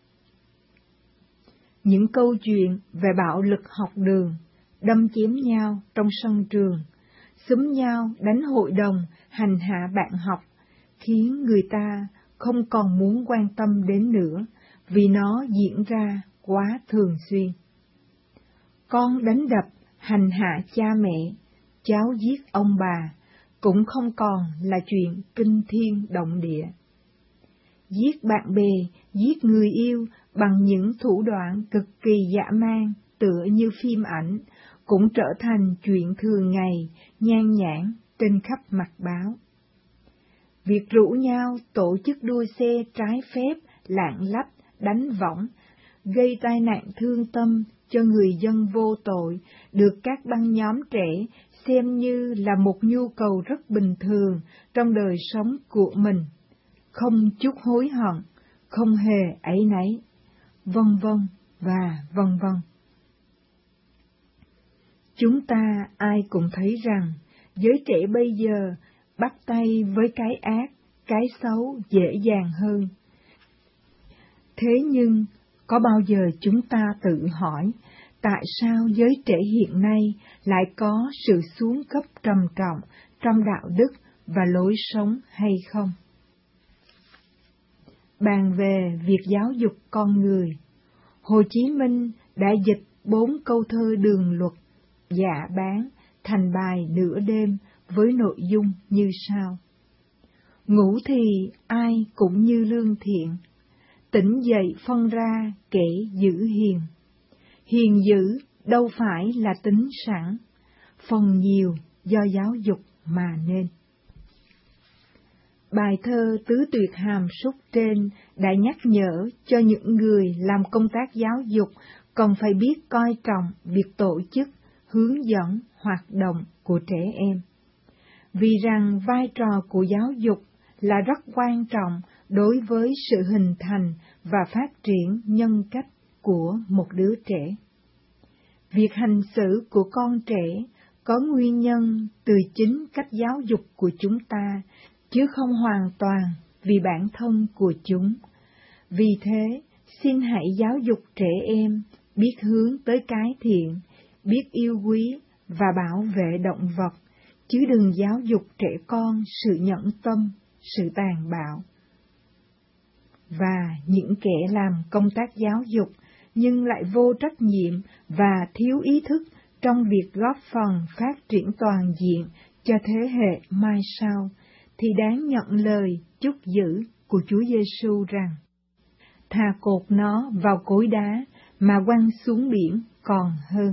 Những câu chuyện về bạo lực học đường, đâm chém nhau trong sân trường, xúm nhau đánh hội đồng, hành hạ bạn học, khiến người ta không còn muốn quan tâm đến nữa vì nó diễn ra quá thường xuyên. Con đánh đập, hành hạ cha mẹ, cháu giết ông bà cũng không còn là chuyện kinh thiên động địa. Giết bạn bè, giết người yêu bằng những thủ đoạn cực kỳ dã man tựa như phim ảnh cũng trở thành chuyện thường ngày, nhan nhản trên khắp mặt báo. Việc rủ nhau tổ chức đua xe trái phép, lạng lách, đánh võng, gây tai nạn thương tâm cho người dân vô tội, được các băng nhóm trẻ xem như là một nhu cầu rất bình thường trong đời sống của mình, không chút hối hận, không hề áy náy, vân vân và vân vân. Chúng ta ai cũng thấy rằng giới trẻ bây giờ bắt tay với cái ác, cái xấu dễ dàng hơn. Thế nhưng, có bao giờ chúng ta tự hỏi, tại sao giới trẻ hiện nay lại có sự xuống cấp trầm trọng trong đạo đức và lối sống hay không? Bàn về việc giáo dục con người, Hồ Chí Minh đã dịch bốn câu thơ đường luật, dạ bán, thành bài nửa đêm với nội dung như sau. Ngủ thì ai cũng như lương thiện, tỉnh dậy phân ra kẻ giữ hiền. Hiền dữ đâu phải là tính sẵn, phần nhiều do giáo dục mà nên. Bài thơ Tứ Tuyệt Hàm Súc trên đã nhắc nhở cho những người làm công tác giáo dục cần phải biết coi trọng việc tổ chức, hướng dẫn, hoạt động của trẻ em. Vì rằng vai trò của giáo dục là rất quan trọng đối với sự hình thành và phát triển nhân cách của một đứa trẻ. Việc hành xử của con trẻ có nguyên nhân từ chính cách giáo dục của chúng ta, chứ không hoàn toàn vì bản thân của chúng. Vì thế, xin hãy giáo dục trẻ em biết hướng tới cái thiện, biết yêu quý và bảo vệ động vật, chứ đừng giáo dục trẻ con sự nhẫn tâm, sự tàn bạo. Và những kẻ làm công tác giáo dục nhưng lại vô trách nhiệm và thiếu ý thức trong việc góp phần phát triển toàn diện cho thế hệ mai sau, thì đáng nhận lời chúc giữ của Chúa Giêsu rằng: thà cột nó vào cối đá mà quăng xuống biển còn hơn.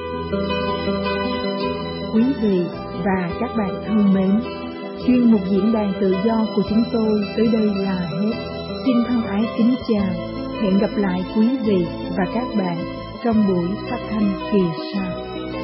Quý vị và các bạn thân mến, chuyên mục diễn đàn tự do của chúng tôi tới đây là hết. Xin thân ái kính chào, hẹn gặp lại quý vị và các bạn trong buổi phát thanh kỳ sau.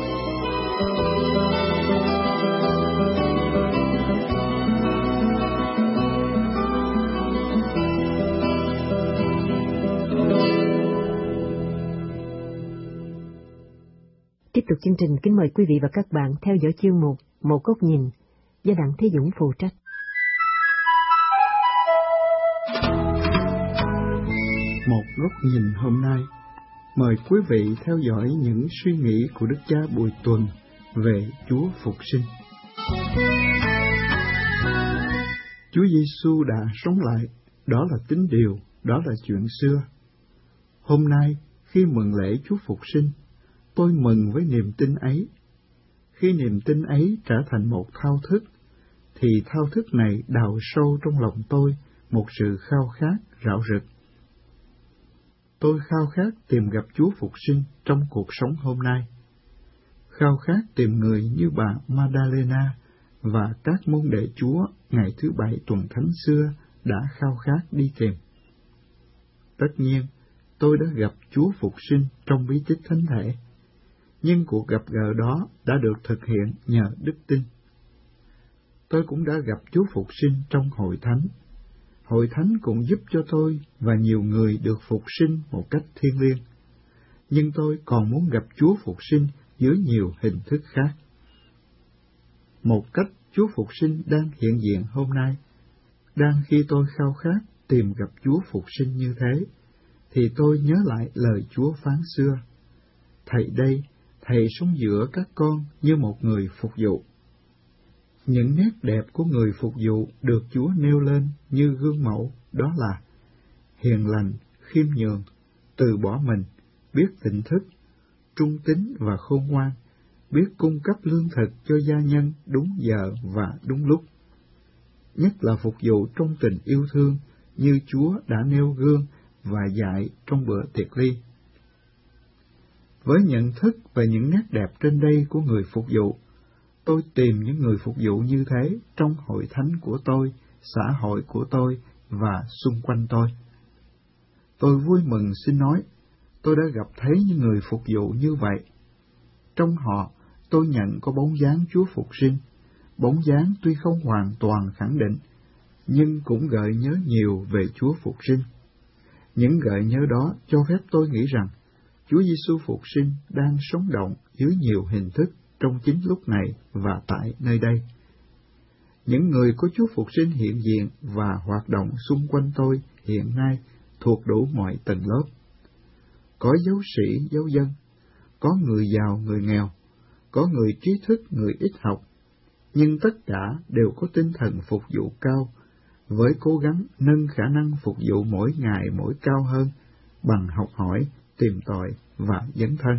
Tiếp tục chương trình, kính mời quý vị và các bạn theo dõi chuyên mục Một Góc Nhìn do Đặng Thế Dũng phụ trách. Một Góc Nhìn hôm nay, mời quý vị theo dõi những suy nghĩ của Đức cha Bùi Tuần về Chúa Phục Sinh. Chúa Giêsu đã sống lại, đó là tín điều, đó là chuyện xưa. Hôm nay, khi mừng lễ Chúa Phục Sinh, tôi mừng với niềm tin ấy. Khi niềm tin ấy trở thành một thao thức, thì thao thức này đào sâu trong lòng tôi một sự khao khát rạo rực. Tôi khao khát tìm gặp Chúa Phục Sinh trong cuộc sống hôm nay. Khao khát tìm người như bà Madalena và các môn đệ Chúa ngày thứ bảy tuần thánh xưa đã khao khát đi tìm. Tất nhiên, tôi đã gặp Chúa Phục Sinh trong bí tích thánh thể. nhưng cuộc gặp gỡ đó đã được thực hiện nhờ đức tin. Tôi cũng đã gặp Chúa Phục Sinh trong hội thánh. Hội thánh cũng giúp cho tôi và nhiều người được phục sinh một cách thiêng liêng. Nhưng tôi còn muốn gặp Chúa Phục Sinh dưới nhiều hình thức khác. Một cách Chúa Phục Sinh đang hiện diện hôm nay, đang khi tôi khao khát tìm gặp Chúa Phục Sinh như thế, thì tôi nhớ lại lời Chúa phán xưa: Thầy đây, Thầy sống giữa các con như một người phục vụ. Những nét đẹp của người phục vụ được Chúa nêu lên như gương mẫu, đó là hiền lành, khiêm nhường, từ bỏ mình, biết tỉnh thức, trung tín và khôn ngoan, biết cung cấp lương thực cho gia nhân đúng giờ và đúng lúc. Nhất là phục vụ trong tình yêu thương như Chúa đã nêu gương và dạy trong bữa tiệc ly. Với nhận thức về những nét đẹp trên đây của người phục vụ, tôi tìm những người phục vụ như thế trong hội thánh của tôi, xã hội của tôi và xung quanh tôi. Tôi vui mừng xin nói, tôi đã gặp thấy những người phục vụ như vậy. Trong họ, tôi nhận có bóng dáng Chúa Phục Sinh, bóng dáng tuy không hoàn toàn khẳng định, nhưng cũng gợi nhớ nhiều về Chúa Phục Sinh. Những gợi nhớ đó cho phép tôi nghĩ rằng Chúa Giêsu Phục Sinh đang sống động dưới nhiều hình thức trong chính lúc này và tại nơi đây. Những người có Chúa Phục Sinh hiện diện và hoạt động xung quanh tôi hiện nay thuộc đủ mọi tầng lớp. Có giáo sĩ, giáo dân, có người giàu, người nghèo, có người trí thức, người ít học, nhưng tất cả đều có tinh thần phục vụ cao, với cố gắng nâng khả năng phục vụ mỗi ngày mỗi cao hơn bằng học hỏi, tìm tòi và dấn thân.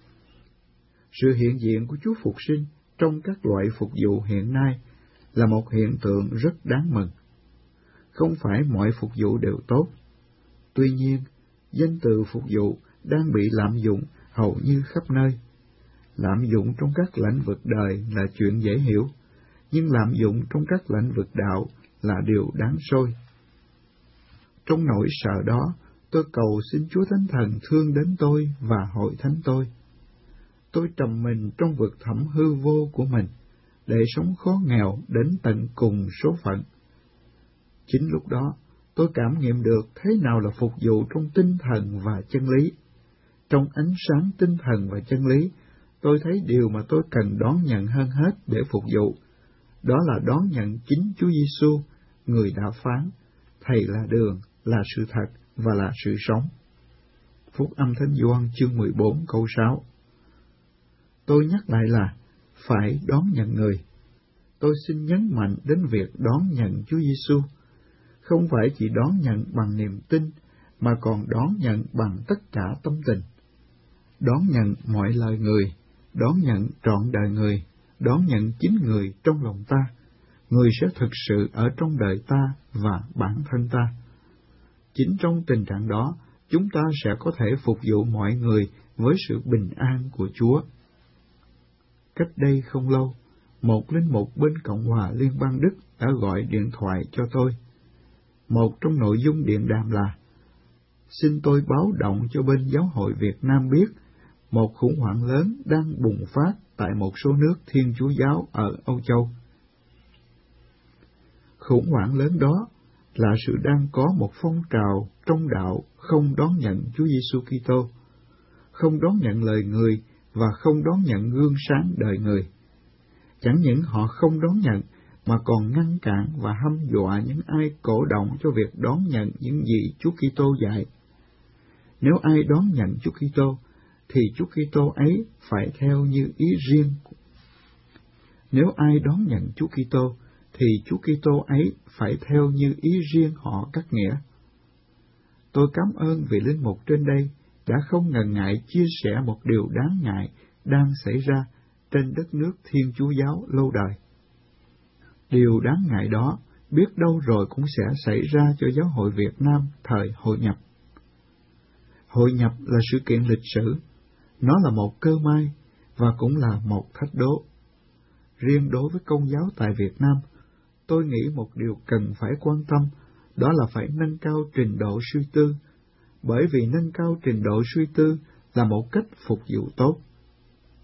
Sự hiện diện của Chúa Phục Sinh trong các loại phục vụ hiện nay là một hiện tượng rất đáng mừng. Không phải mọi phục vụ đều tốt. Tuy nhiên, danh từ phục vụ đang bị lạm dụng hầu như khắp nơi. Lạm dụng trong các lĩnh vực đời là chuyện dễ hiểu, nhưng lạm dụng trong các lĩnh vực đạo là điều đáng soi. Trong nỗi sợ đó, tôi cầu xin Chúa Thánh Thần thương đến tôi và hội thánh tôi. Tôi trầm mình trong vực thẳm hư vô của mình, để sống khó nghèo đến tận cùng số phận. Chính lúc đó, tôi cảm nghiệm được thế nào là phục vụ trong tinh thần và chân lý. Trong ánh sáng tinh thần và chân lý, tôi thấy điều mà tôi cần đón nhận hơn hết để phục vụ, đó là đón nhận chính Chúa Giêsu, người đã phán, Thầy là đường, là sự thật và là sự sống. Phúc âm Thánh Gioan chương mười bốn câu sáu. Tôi nhắc lại là phải đón nhận người. Tôi xin nhấn mạnh đến việc đón nhận Chúa Giêsu, không phải chỉ đón nhận bằng niềm tin, mà còn đón nhận bằng tất cả tâm tình. Đón nhận mọi lời người, đón nhận trọn đời người, đón nhận chính người trong lòng ta, người sẽ thực sự ở trong đời ta và bản thân ta. Chính trong tình trạng đó, chúng ta sẽ có thể phục vụ mọi người với sự bình an của Chúa. Cách đây không lâu, một linh mục bên Cộng hòa Liên bang Đức đã gọi điện thoại cho tôi. Một trong nội dung điện đàm là: xin tôi báo động cho bên Giáo hội Việt Nam biết một khủng hoảng lớn đang bùng phát tại một số nước Thiên Chúa giáo ở Âu Châu. Khủng hoảng lớn đó là sự đang có một phong trào trong đạo không đón nhận Chúa Giêsu Kitô, không đón nhận lời người và không đón nhận gương sáng đời người. Chẳng những họ không đón nhận, mà còn ngăn cản và hăm dọa những ai cổ động cho việc đón nhận những gì Chúa Kitô dạy. Nếu ai đón nhận Chúa Kitô, thì Chúa Kitô ấy phải theo như ý riêng. Nếu ai đón nhận Chúa Kitô, thì Chúa Kitô ấy phải theo như ý riêng họ cắt nghĩa. Tôi cảm ơn vị linh mục trên đây đã không ngần ngại chia sẻ một điều đáng ngại đang xảy ra trên đất nước Thiên Chúa giáo lâu đời. Điều đáng ngại đó biết đâu rồi cũng sẽ xảy ra cho giáo hội Việt Nam thời hội nhập. Hội nhập là sự kiện lịch sử, nó là một cơ may và cũng là một thách đố. Riêng đối với Công giáo tại Việt Nam, tôi nghĩ một điều cần phải quan tâm, đó là phải nâng cao trình độ suy tư, bởi vì nâng cao trình độ suy tư là một cách phục vụ tốt.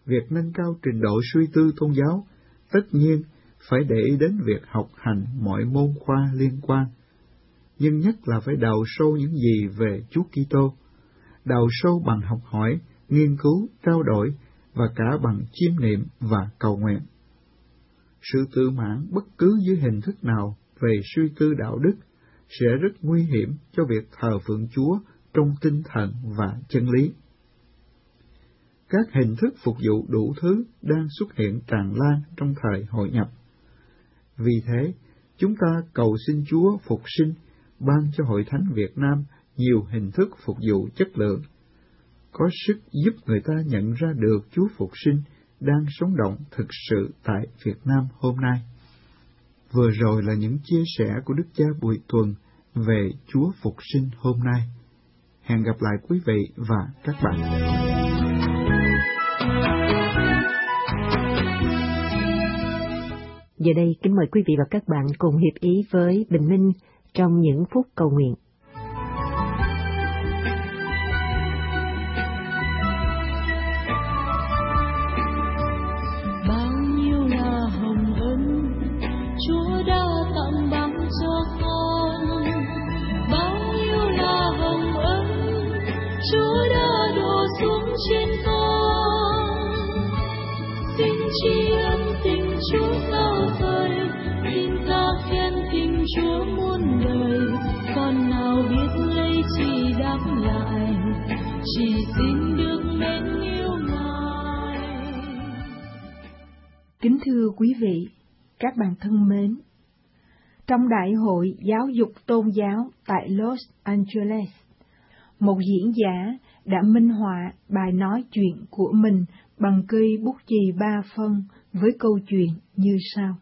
việc nâng cao trình độ suy tư tôn giáo, tất nhiên phải để ý đến việc học hành mọi môn khoa liên quan, nhưng nhất là phải đào sâu những gì về Chúa Kitô, đào sâu bằng học hỏi, nghiên cứu, trao đổi và cả bằng chiêm niệm và cầu nguyện. Sự tự mãn bất cứ dưới hình thức nào về suy tư đạo đức sẽ rất nguy hiểm cho việc thờ phượng Chúa trong tinh thần và chân lý. Các hình thức phục vụ đủ thứ đang xuất hiện tràn lan trong thời hội nhập. Vì thế, chúng ta cầu xin Chúa phục sinh, ban cho Hội Thánh Việt Nam nhiều hình thức phục vụ chất lượng, có sức giúp người ta nhận ra được Chúa phục sinh đang sống động thực sự tại Việt Nam hôm nay. Vừa rồi là những chia sẻ của Đức cha Bùi Tuần về Chúa phục sinh hôm nay. Hẹn gặp lại quý vị và các bạn. Giờ đây, kính mời quý vị và các bạn cùng hiệp ý với Bình Minh trong những phút cầu nguyện. Bao nhiêu là hồng ân Chúa đã tặng ban cho con, bao nhiêu là hồng ân Chúa đã đổ xuống trên con. Xin tri ân tình Chúa cao vời, xin ta khen tình Chúa muôn đời. Con nào biết lấy chi đáp lại, chỉ xin được mến yêu Ngài. Kính thưa quý vị, các bạn thân mến, trong Đại hội Giáo dục Tôn giáo tại Los Angeles, một diễn giả đã minh họa bài nói chuyện của mình bằng cây bút chì ba phân với câu chuyện như sau.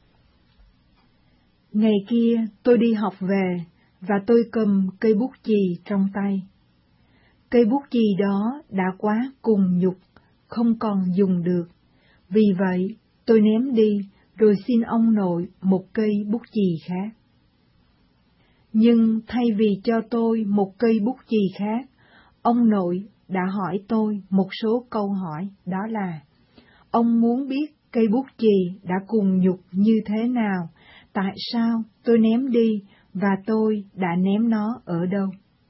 Ngày kia tôi đi học về và tôi cầm cây bút chì trong tay. Cây bút chì đó đã quá cùng nhục, không còn dùng được. Vì vậy tôi ném đi rồi xin ông nội một cây bút chì khác. Nhưng thay vì cho tôi một cây bút chì khác, ông nội đã hỏi tôi một số câu hỏi, đó là: ông muốn biết cây bút chì đã cùng nhục như thế nào, tại sao tôi ném đi và tôi đã ném nó ở đâu?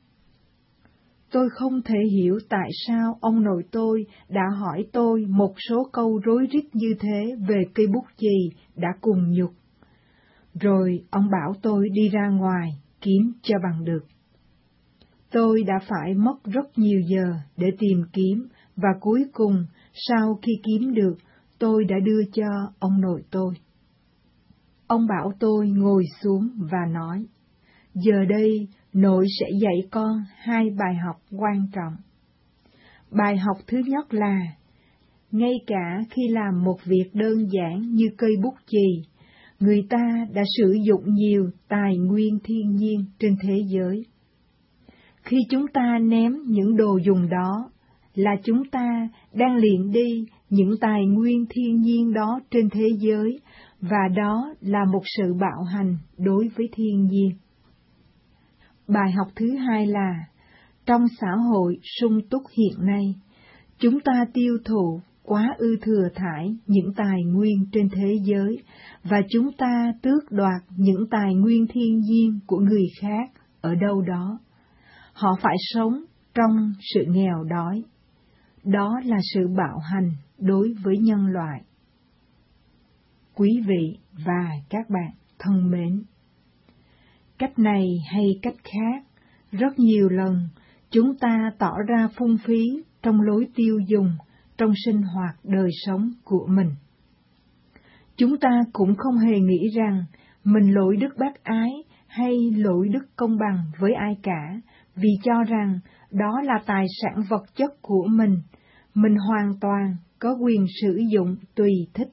Tôi không thể hiểu tại sao ông nội tôi đã hỏi tôi một số câu rối rít như thế về cây bút chì đã cùng nhục. Rồi ông bảo tôi đi ra ngoài kiếm cho bằng được. Tôi đã phải mất rất nhiều giờ để tìm kiếm, và cuối cùng, sau khi kiếm được, tôi đã đưa cho ông nội tôi. Ông bảo tôi ngồi xuống và nói: giờ đây, nội sẽ dạy con hai bài học quan trọng. Bài học thứ nhất là, ngay cả khi làm một việc đơn giản như cây bút chì, người ta đã sử dụng nhiều tài nguyên thiên nhiên trên thế giới. Khi chúng ta ném những đồ dùng đó, là chúng ta đang luyện đi những tài nguyên thiên nhiên đó trên thế giới, và đó là một sự bạo hành đối với thiên nhiên. Bài học thứ hai là, trong xã hội sung túc hiện nay, chúng ta tiêu thụ quá ư thừa thải những tài nguyên trên thế giới, và chúng ta tước đoạt những tài nguyên thiên nhiên của người khác ở đâu đó. Họ phải sống trong sự nghèo đói. Đó là sự bạo hành đối với nhân loại. Quý vị và các bạn thân mến, cách này hay cách khác, rất nhiều lần chúng ta tỏ ra phung phí trong lối tiêu dùng, trong sinh hoạt đời sống của mình. Chúng ta cũng không hề nghĩ rằng mình lỗi đức bác ái hay lỗi đức công bằng với ai cả, vì cho rằng đó là tài sản vật chất của mình, mình hoàn toàn có quyền sử dụng tùy thích.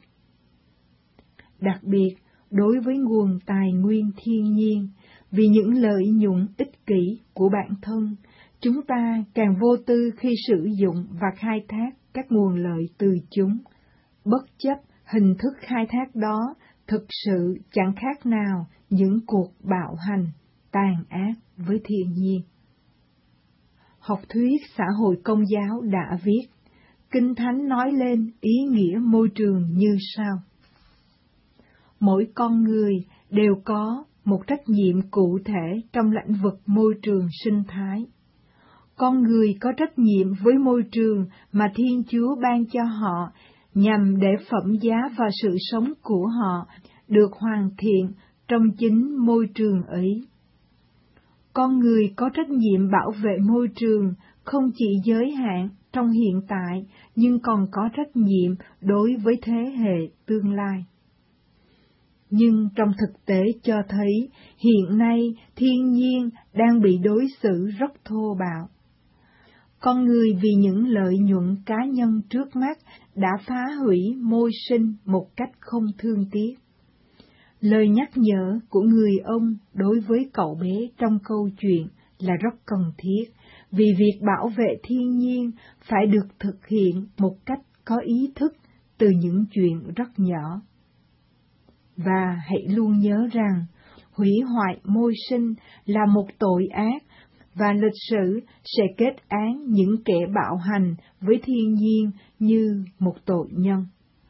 Đặc biệt, đối với nguồn tài nguyên thiên nhiên, vì những lợi nhuận ích kỷ của bản thân, chúng ta càng vô tư khi sử dụng và khai thác các nguồn lợi từ chúng, bất chấp hình thức khai thác đó thực sự chẳng khác nào những cuộc bạo hành, tàn ác với thiên nhiên. Học thuyết xã hội công giáo đã viết, Kinh Thánh nói lên ý nghĩa môi trường như sau. Mỗi con người đều có một trách nhiệm cụ thể trong lĩnh vực môi trường sinh thái. Con người có trách nhiệm với môi trường mà Thiên Chúa ban cho họ nhằm để phẩm giá và sự sống của họ được hoàn thiện trong chính môi trường ấy. Con người có trách nhiệm bảo vệ môi trường không chỉ giới hạn trong hiện tại, nhưng còn có trách nhiệm đối với thế hệ tương lai. Nhưng trong thực tế cho thấy, hiện nay thiên nhiên đang bị đối xử rất thô bạo. Con người vì những lợi nhuận cá nhân trước mắt đã phá hủy môi sinh một cách không thương tiếc. Lời nhắc nhở của người ông đối với cậu bé trong câu chuyện là rất cần thiết, vì việc bảo vệ thiên nhiên phải được thực hiện một cách có ý thức từ những chuyện rất nhỏ. Và hãy luôn nhớ rằng, hủy hoại môi sinh là một tội ác, và lịch sử sẽ kết án những kẻ bạo hành với thiên nhiên như một tội nhân.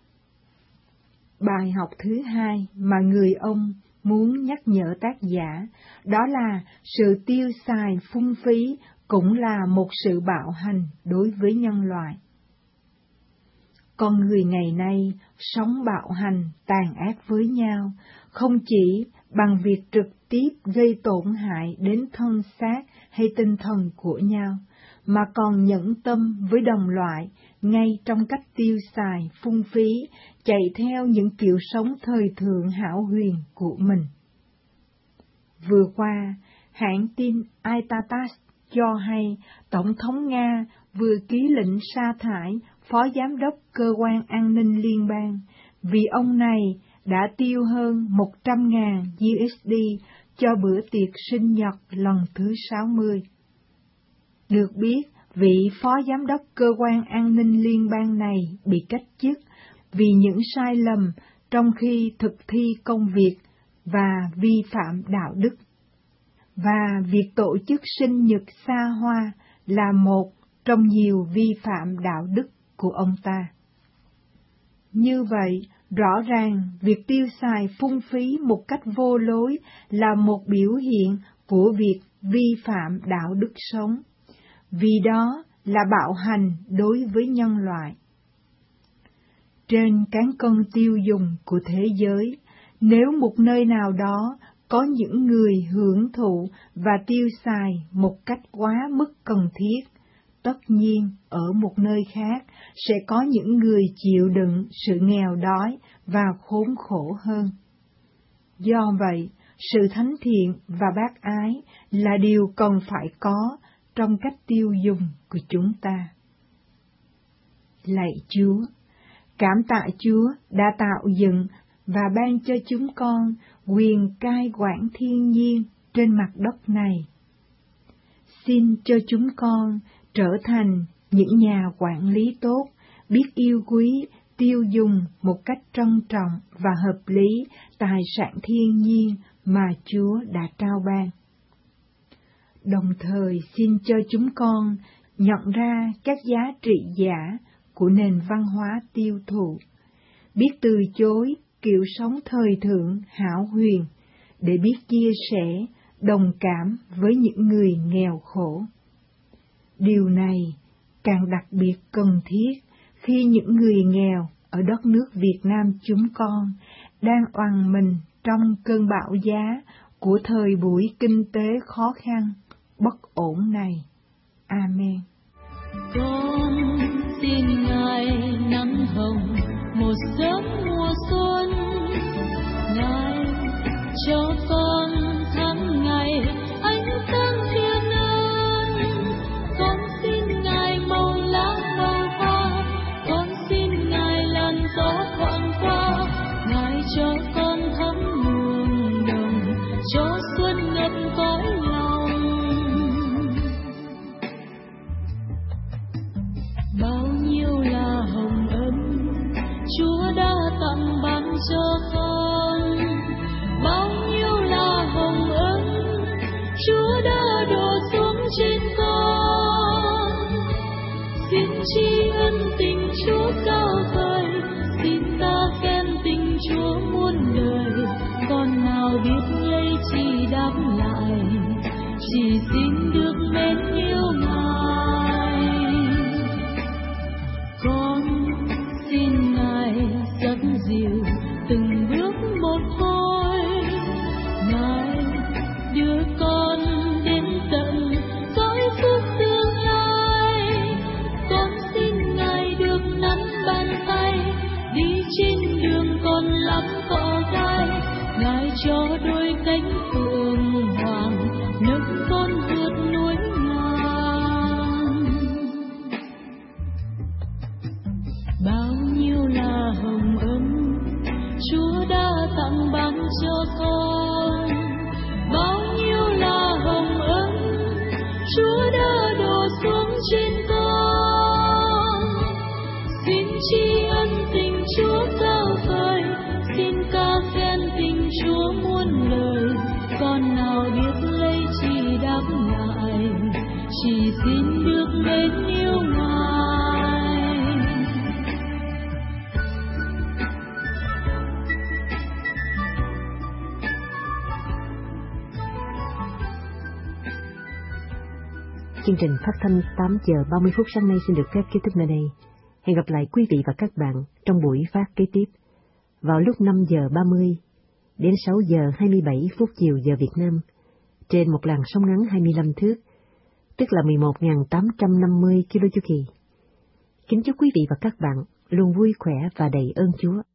Bài học thứ hai mà người ông muốn nhắc nhở tác giả, đó là sự tiêu xài phung phí cũng là một sự bạo hành đối với nhân loại. Con người ngày nay sống bạo hành, tàn ác với nhau, không chỉ bằng việc trực tiếp gây tổn hại đến thân xác hay tinh thần của nhau, mà còn nhẫn tâm với đồng loại ngay trong cách tiêu xài phung phí, chạy theo những kiểu sống thời thượng hão huyền của mình. Vừa qua, hãng tin Itatas cho hay Tổng thống Nga vừa ký lệnh sa thải Phó Giám đốc Cơ quan An ninh Liên bang vì ông này đã tiêu hơn một trăm nghìn đô la cho bữa tiệc sinh nhật lần thứ sáu mươi. Được biết, vị Phó Giám đốc Cơ quan An ninh Liên bang này bị cách chức vì những sai lầm trong khi thực thi công việc và vi phạm đạo đức. Và việc tổ chức sinh nhật xa hoa là một trong nhiều vi phạm đạo đức của ông ta. Như vậy, rõ ràng việc tiêu xài phung phí một cách vô lối là một biểu hiện của việc vi phạm đạo đức sống, vì đó là bạo hành đối với nhân loại. Trên cán cân tiêu dùng của thế giới, nếu một nơi nào đó có những người hưởng thụ và tiêu xài một cách quá mức cần thiết, tất nhiên ở một nơi khác sẽ có những người chịu đựng sự nghèo đói và khốn khổ hơn. Do vậy, sự thánh thiện và bác ái là điều cần phải có trong cách tiêu dùng của chúng ta. Lạy Chúa, cảm tạ Chúa đã tạo dựng và ban cho chúng con quyền cai quản thiên nhiên trên mặt đất này. Xin cho chúng con trở thành những nhà quản lý tốt, biết yêu quý, tiêu dùng một cách trân trọng và hợp lý tài sản thiên nhiên mà Chúa đã trao ban. Đồng thời xin cho chúng con nhận ra các giá trị giả của nền văn hóa tiêu thụ, biết từ chối kiểu sống thời thượng hão huyền, để biết chia sẻ, đồng cảm với những người nghèo khổ. Điều này càng đặc biệt cần thiết khi những người nghèo ở đất nước Việt Nam chúng con đang oằn mình trong cơn bão giá của thời buổi kinh tế khó khăn, bất ổn này. Amen. Con xin Ngài nắng hồng một giấc mùa xuân, Ngài cho con tháng ngày ánh sáng thiên ân. Con xin Ngài màu lá màu hoa, con xin Ngài làn gió thoảng qua, Ngài cho con thắm luồng đồng, cho xuân ngập cõi lòng. Bao nhiêu là hồng ân Chúa đã tặng ban cho con, bao nhiêu là hồng ân Chúa đã đổ xuống trên con. Xin tri ân tình lắm cỏ gai, Ngài cho đôi cánh phượng hoàng nâng con vượt núi ngàn. Bao nhiêu là hồng ân Chúa đã tặng ban cho con, bao nhiêu là hồng ân Chúa đã đổ xuống trên con. Xin tri ân tình Chúa cao vời, xin ca khen tình Chúa muôn lời. Con nào biết lấy chi đáp ngại, chỉ xin được mến yêu Ngài. Chương trình phát thanh tám giờ ba mươi phút sáng nay xin được phép kết thúc nơi đây. Hẹn gặp lại quý vị và các bạn trong buổi phát kế tiếp vào lúc năm giờ ba mươi đến sáu giờ hai mươi bảy phút chiều giờ Việt Nam trên một làn sóng ngắn hai mươi lăm thước, tức là mười một nghìn tám trăm năm mươi ki lô chu kỳ. Kính chúc quý vị và các bạn luôn vui khỏe và đầy ơn Chúa.